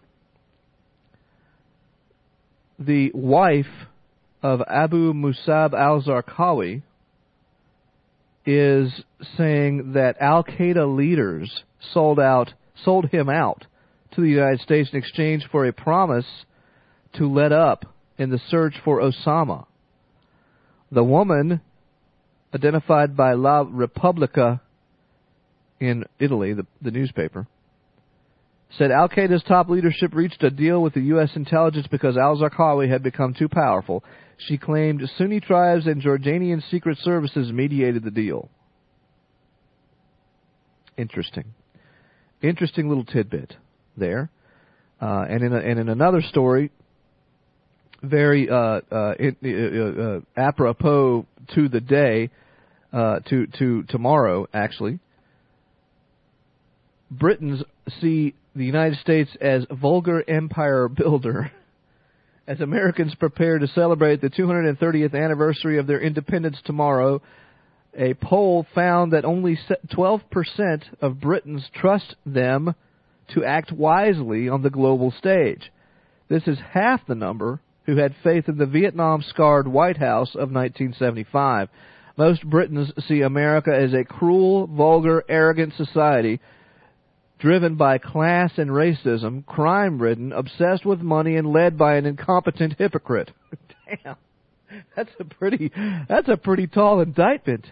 the wife of Abu Musab al-Zarqawi is saying that Al-Qaeda leaders sold him out to the United States in exchange for a promise to let up in the search for Osama. The woman, identified by La Repubblica in Italy, the newspaper, said al-Qaeda's top leadership reached a deal with the U.S. intelligence because al-Zarqawi had become too powerful. She claimed Sunni tribes and Jordanian secret services mediated the deal. Interesting. Interesting little tidbit there. And in another story, very apropos to the day, to tomorrow, actually, Britons see the United States as vulgar empire builder. As Americans prepare to celebrate the 230th anniversary of their independence tomorrow, a poll found that only 12% of Britons trust them to act wisely on the global stage. This is half the number who had faith in the Vietnam-scarred White House of 1975. Most Britons see America as a cruel, vulgar, arrogant society driven by class and racism, crime-ridden, obsessed with money, and led by an incompetent hypocrite. Damn, that's a pretty tall indictment.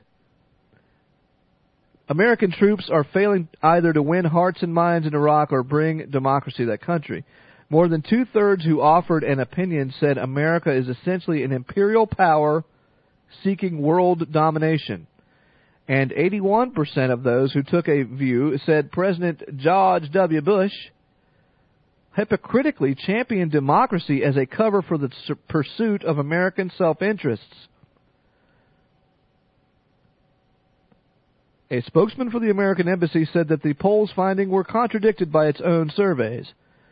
American troops are failing either to win hearts and minds in Iraq or bring democracy to that country. More than two-thirds who offered an opinion said America is essentially an imperial power seeking world domination. And 81% of those who took a view said President George W. Bush hypocritically championed democracy as a cover for the pursuit of American self-interests. A spokesman for the American Embassy said that the poll's findings were contradicted by its own surveys.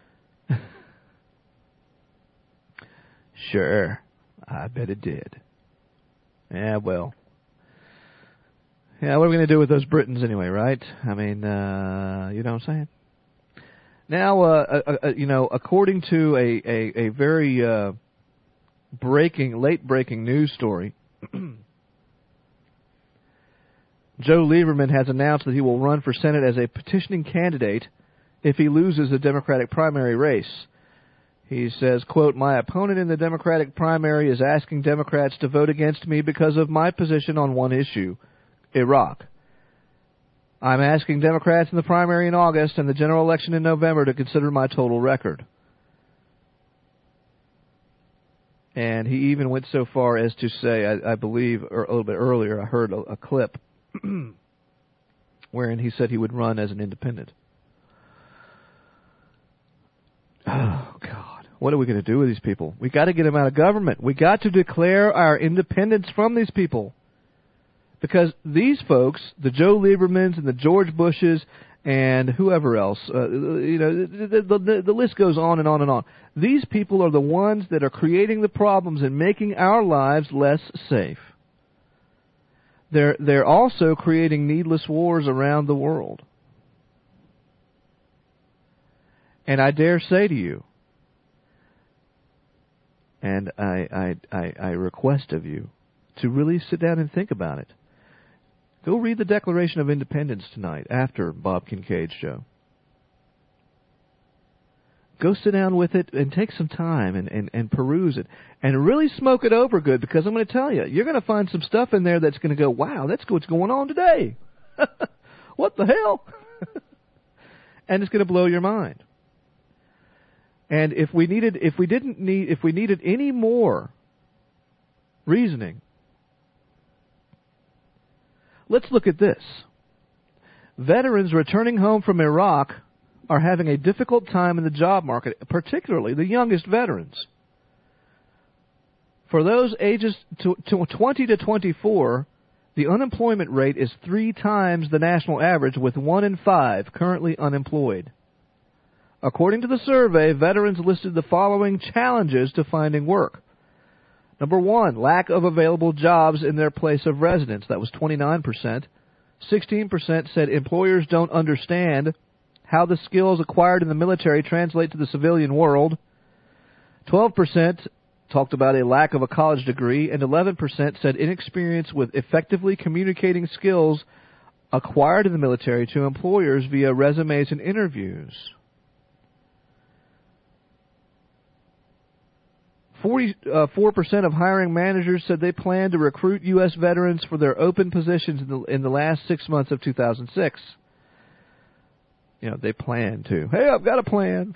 Sure, I bet it did. Yeah, well. Yeah, what are we going to do with those Britons anyway, right? I mean, you know what I'm saying? Now, according to a very late-breaking news story, Joe Lieberman has announced that he will run for Senate as a petitioning candidate if he loses the Democratic primary race. He says, quote, "My opponent in the Democratic primary is asking Democrats to vote against me because of my position on one issue, Iraq. I'm asking Democrats in the primary in August and the general election in November to consider my total record." And he even went so far as to say, I believe, or a little bit earlier, I heard a clip wherein he said he would run as an independent. Oh, God. What are we going to do with these people? We got to get them out of government. We got to declare our independence from these people. Because these folks, the Joe Liebermans and the George Bushes and whoever else, the list goes on and on and on. These people are the ones that are creating the problems and making our lives less safe. They're also creating needless wars around the world. And I dare say to you, and I request of you, to really sit down and think about it. Go read the Declaration of Independence tonight after Bob Kincaid's show. Go sit down with it and take some time and peruse it. And really smoke it over good, because I'm going to tell you, you're going to find some stuff in there that's going to go, wow, that's what's going on today. What the hell? And it's going to blow your mind. And if we needed any more reasoning, let's look at this. Veterans returning home from Iraq are having a difficult time in the job market, particularly the youngest veterans. For those ages 20 to 24, the unemployment rate is 3 times the national average, with 1 in 5 currently unemployed. According to the survey, veterans listed the following challenges to finding work. Number 1, lack of available jobs in their place of residence. That was 29%. 16% said employers don't understand how the skills acquired in the military translate to the civilian world. 12% talked about a lack of a college degree, and 11% said inexperience with effectively communicating skills acquired in the military to employers via resumes and interviews. 44% of hiring managers said they plan to recruit U.S. veterans for their open positions in the last 6 months of 2006. You know, they plan to. Hey, I've got a plan.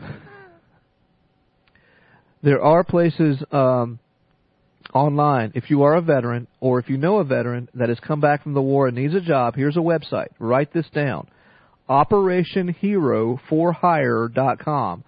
There are places online. If you are a veteran or if you know a veteran that has come back from the war and needs a job, here's a website. Write this down. OperationHeroForHire.com.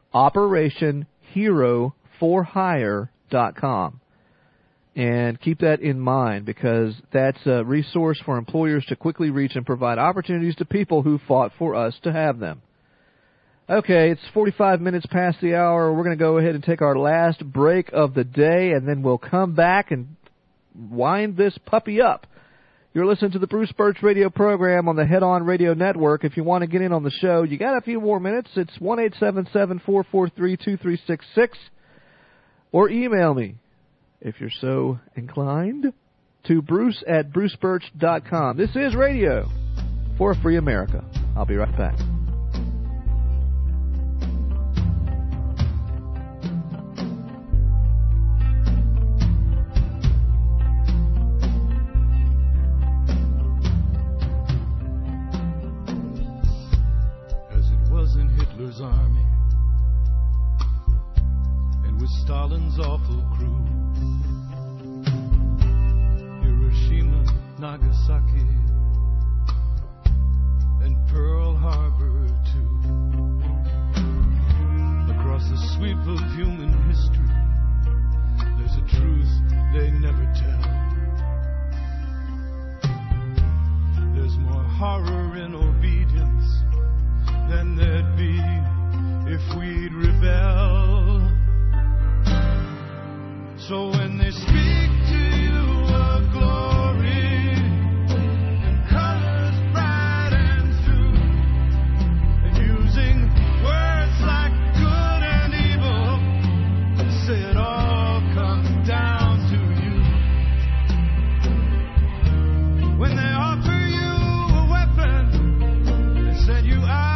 OperationHeroForHire.com. And keep that in mind because that's a resource for employers to quickly reach and provide opportunities to people who fought for us to have them. Okay, it's 45 minutes past the hour. We're going to go ahead and take our last break of the day, and then we'll come back and wind this puppy up. You're listening to the Bruce Birch radio program on the Head On Radio Network. If you want to get in on the show, you got a few more minutes. It's 1-877-443-2366. Or email me, if you're so inclined, to bruce@brucebirch.com. This is Radio for a Free America. I'll be right back. Hitler's army, and with Stalin's awful crew, Hiroshima, Nagasaki, and Pearl Harbor too. Across the sweep of human history, there's a truth they never tell. There's more horror in obedience than there'd be if we'd rebel. So when they speak to you of glory and colors bright and true, and using words like good and evil, say it all comes down to you. When they offer you a weapon and send you out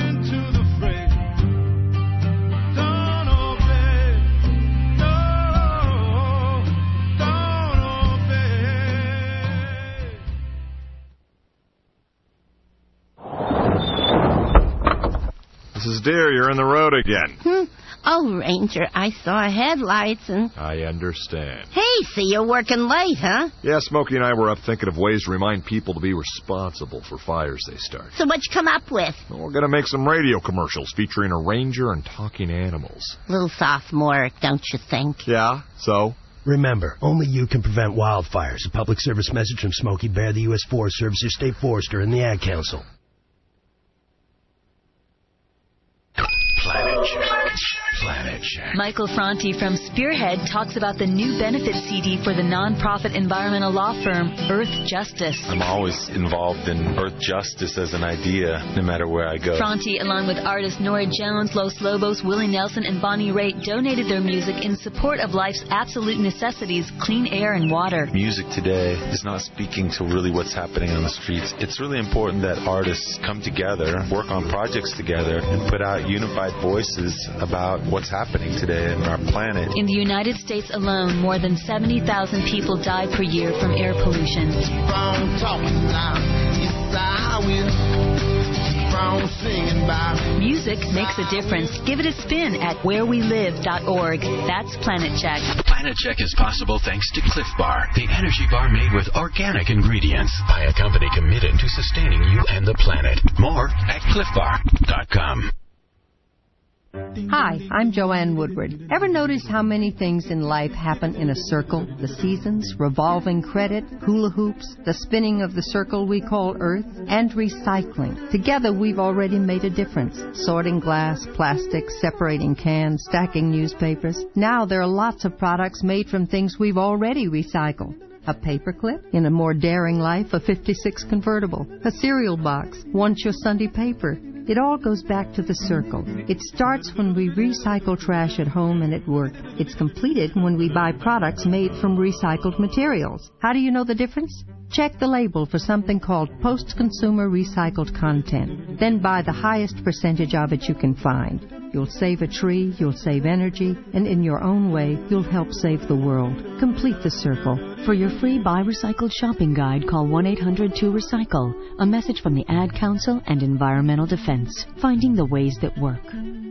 Mrs. Deere, you're in the road again. Oh, Ranger, I saw headlights and... I understand. Hey, so you're working late, huh? Yeah, Smokey and I were up thinking of ways to remind people to be responsible for fires they start. So what you come up with? Well, we're going to make some radio commercials featuring a ranger and talking animals. Little sophomoric, don't you think? Yeah, so? Remember, only you can prevent wildfires. A public service message from Smokey Bear, the U.S. Forest Service, your state forester, and the Ad Council. Planet Check. Michael Franti from Spearhead talks about the new benefit CD for the nonprofit environmental law firm Earth Justice. I'm always involved in Earth Justice as an idea, no matter where I go. Franti, along with artists Nora Jones, Los Lobos, Willie Nelson, and Bonnie Raitt, donated their music in support of life's absolute necessities, clean air and water. Music today is not speaking to really what's happening on the streets. It's really important that artists come together, work on projects together, and put out unified voices about what's happening today in our planet. In the United States alone, more than 70,000 people die per year from air pollution. Music makes a difference. Give it a spin at wherewelive.org. That's Planet Check. Planet Check is possible thanks to Cliff Bar, the energy bar made with organic ingredients by a company committed to sustaining you and the planet. More at cliffbar.com. Hi, I'm Joanne Woodward. Ever notice how many things in life happen in a circle? The seasons, revolving credit, hula hoops, the spinning of the circle we call Earth, and recycling. Together we've already made a difference. Sorting glass, plastic, separating cans, stacking newspapers. Now there are lots of products made from things we've already recycled. A paperclip, in a more daring life, a 56 convertible, a cereal box, once your Sunday paper. It all goes back to the circle. It starts when we recycle trash at home and at work. It's completed when we buy products made from recycled materials. How do you know the difference? Check the label for something called post-consumer recycled content. Then buy the highest percentage of it you can find. You'll save a tree, you'll save energy, and in your own way, you'll help save the world. Complete the circle. For your free Buy Recycled shopping guide, call 1-800-2-RECYCLE. A message from the Ad Council and Environmental Defense. Finding the ways that work.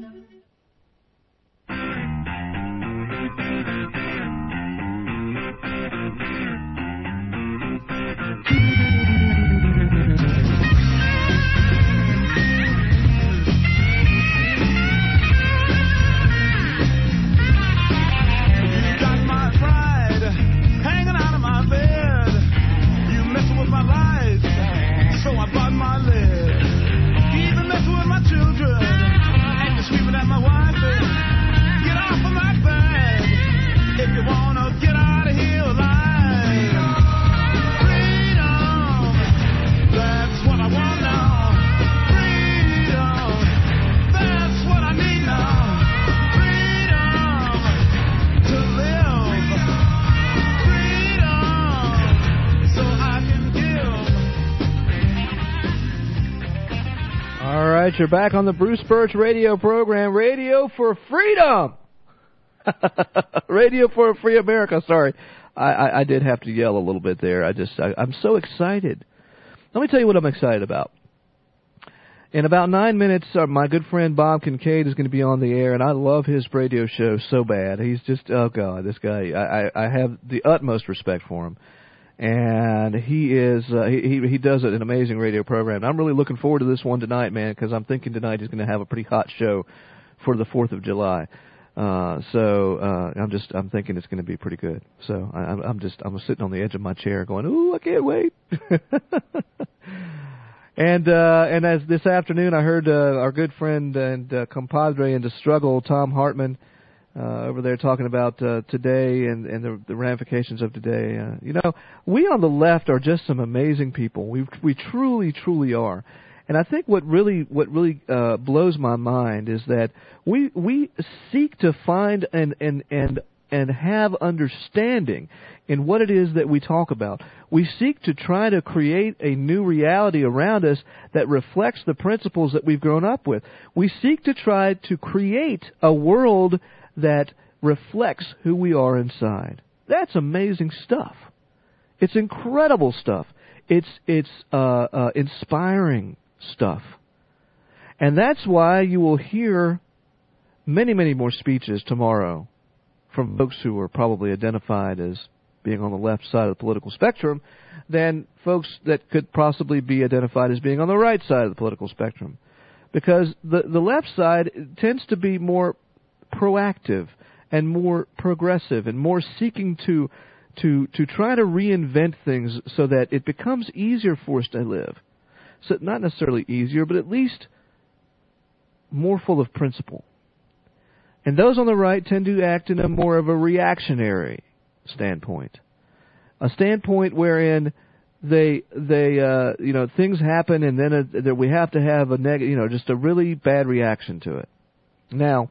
You're back on the Bruce Birch radio program, Radio for Freedom. Radio for a Free America. Sorry, I did have to yell a little bit there. I'm so excited. Let me tell you what I'm excited about. In about 9 minutes, my good friend Bob Kincaid is going to be on the air, and I love his radio show so bad. He's just, oh God, this guy, I have the utmost respect for him. And he is he does an amazing radio program. I'm really looking forward to this one tonight, man, because I'm thinking tonight he's going to have a pretty hot show for the 4th of July. I'm thinking it's going to be pretty good. So I'm sitting on the edge of my chair going, ooh, I can't wait. And as this afternoon I heard our good friend and compadre in the struggle, Tom Hartman, over there talking about today and the ramifications of today. We on the left are just some amazing people. We truly, truly are. And I think what really blows my mind is that we seek to find and have understanding in what it is that we talk about. We seek to try to create a new reality around us that reflects the principles that we've grown up with. We seek to try to create a world that reflects who we are inside. That's amazing stuff. It's incredible stuff. It's inspiring stuff. And that's why you will hear many, many more speeches tomorrow from folks who are probably identified as being on the left side of the political spectrum than folks that could possibly be identified as being on the right side of the political spectrum. Because the left side tends to be more proactive and more progressive and more seeking to try to reinvent things so that it becomes easier for us to live. So not necessarily easier, but at least more full of principle. And those on the right tend to act in a more of a reactionary standpoint. A standpoint wherein things happen and then we have to have just a really bad reaction to it. Now,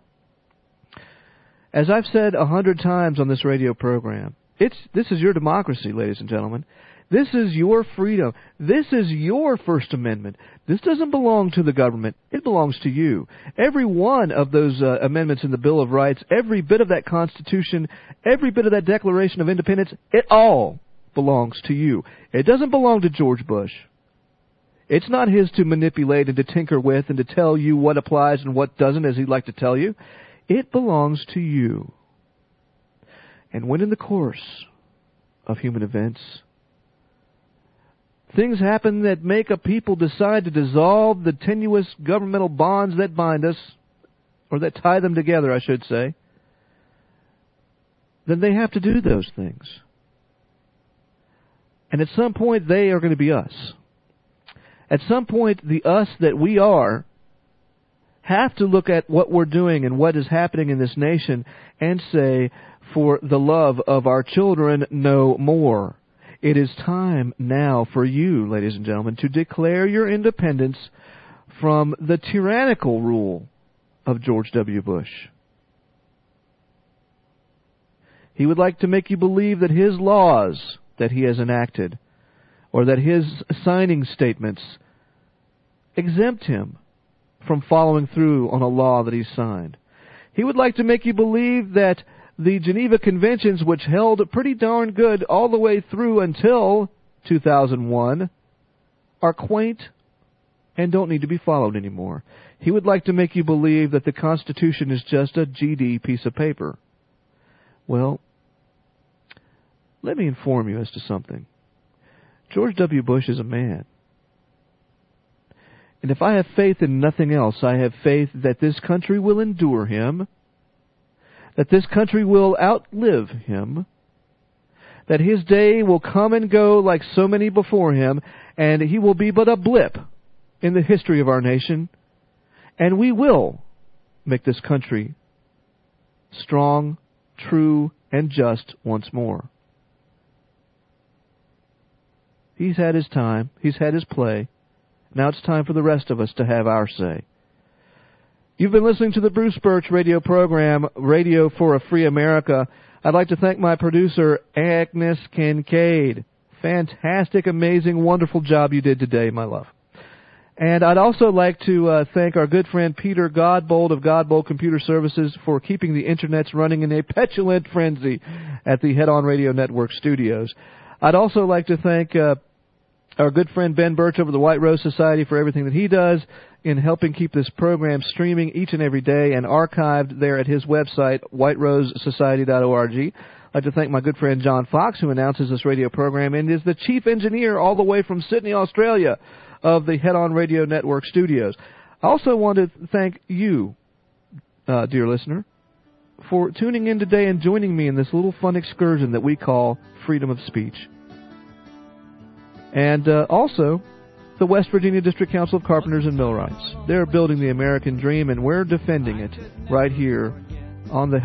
as I've said 100 times on this radio program, this is your democracy, ladies and gentlemen. This is your freedom. This is your First Amendment. This doesn't belong to the government. It belongs to you. Every one of those amendments in the Bill of Rights, every bit of that Constitution, every bit of that Declaration of Independence, it all belongs to you. It doesn't belong to George Bush. It's not his to manipulate and to tinker with and to tell you what applies and what doesn't, as he'd like to tell you. It belongs to you. And when in the course of human events, things happen that make a people decide to dissolve the tenuous governmental bonds that bind us, or that tie them together, I should say, then they have to do those things. And at some point, they are going to be us. At some point, the us that we are have to look at what we're doing and what is happening in this nation and say, for the love of our children, no more. It is time now for you, ladies and gentlemen, to declare your independence from the tyrannical rule of George W. Bush. He would like to make you believe that his laws that he has enacted or that his signing statements exempt him from following through on a law that he signed. He would like to make you believe that the Geneva Conventions, which held pretty darn good all the way through until 2001, are quaint and don't need to be followed anymore. He would like to make you believe that the Constitution is just a GD piece of paper. Well, let me inform you as to something. George W. Bush is a man. And if I have faith in nothing else, I have faith that this country will endure him, that this country will outlive him, that his day will come and go like so many before him, and he will be but a blip in the history of our nation, and we will make this country strong, true, and just once more. He's had his time. He's had his play. Now it's time for the rest of us to have our say. You've been listening to the Bruce Birch radio program, Radio for a Free America. I'd like to thank my producer, Agnes Kincaid. Fantastic, amazing, wonderful job you did today, my love. And I'd also like to thank our good friend Peter Godbold of Godbold Computer Services for keeping the internets running in a petulant frenzy at the Head On Radio Network studios. I'd also like to thank our good friend Ben Birch over the White Rose Society for everything that he does in helping keep this program streaming each and every day and archived there at his website, whiterosesociety.org. I'd like to thank my good friend John Fox, who announces this radio program and is the chief engineer all the way from Sydney, Australia, of the Head On Radio Network studios. I also want to thank you, dear listener, for tuning in today and joining me in this little fun excursion that we call freedom of speech. And also, the West Virginia District Council of Carpenters and Millwrights. They're building the American dream, and we're defending it right here on the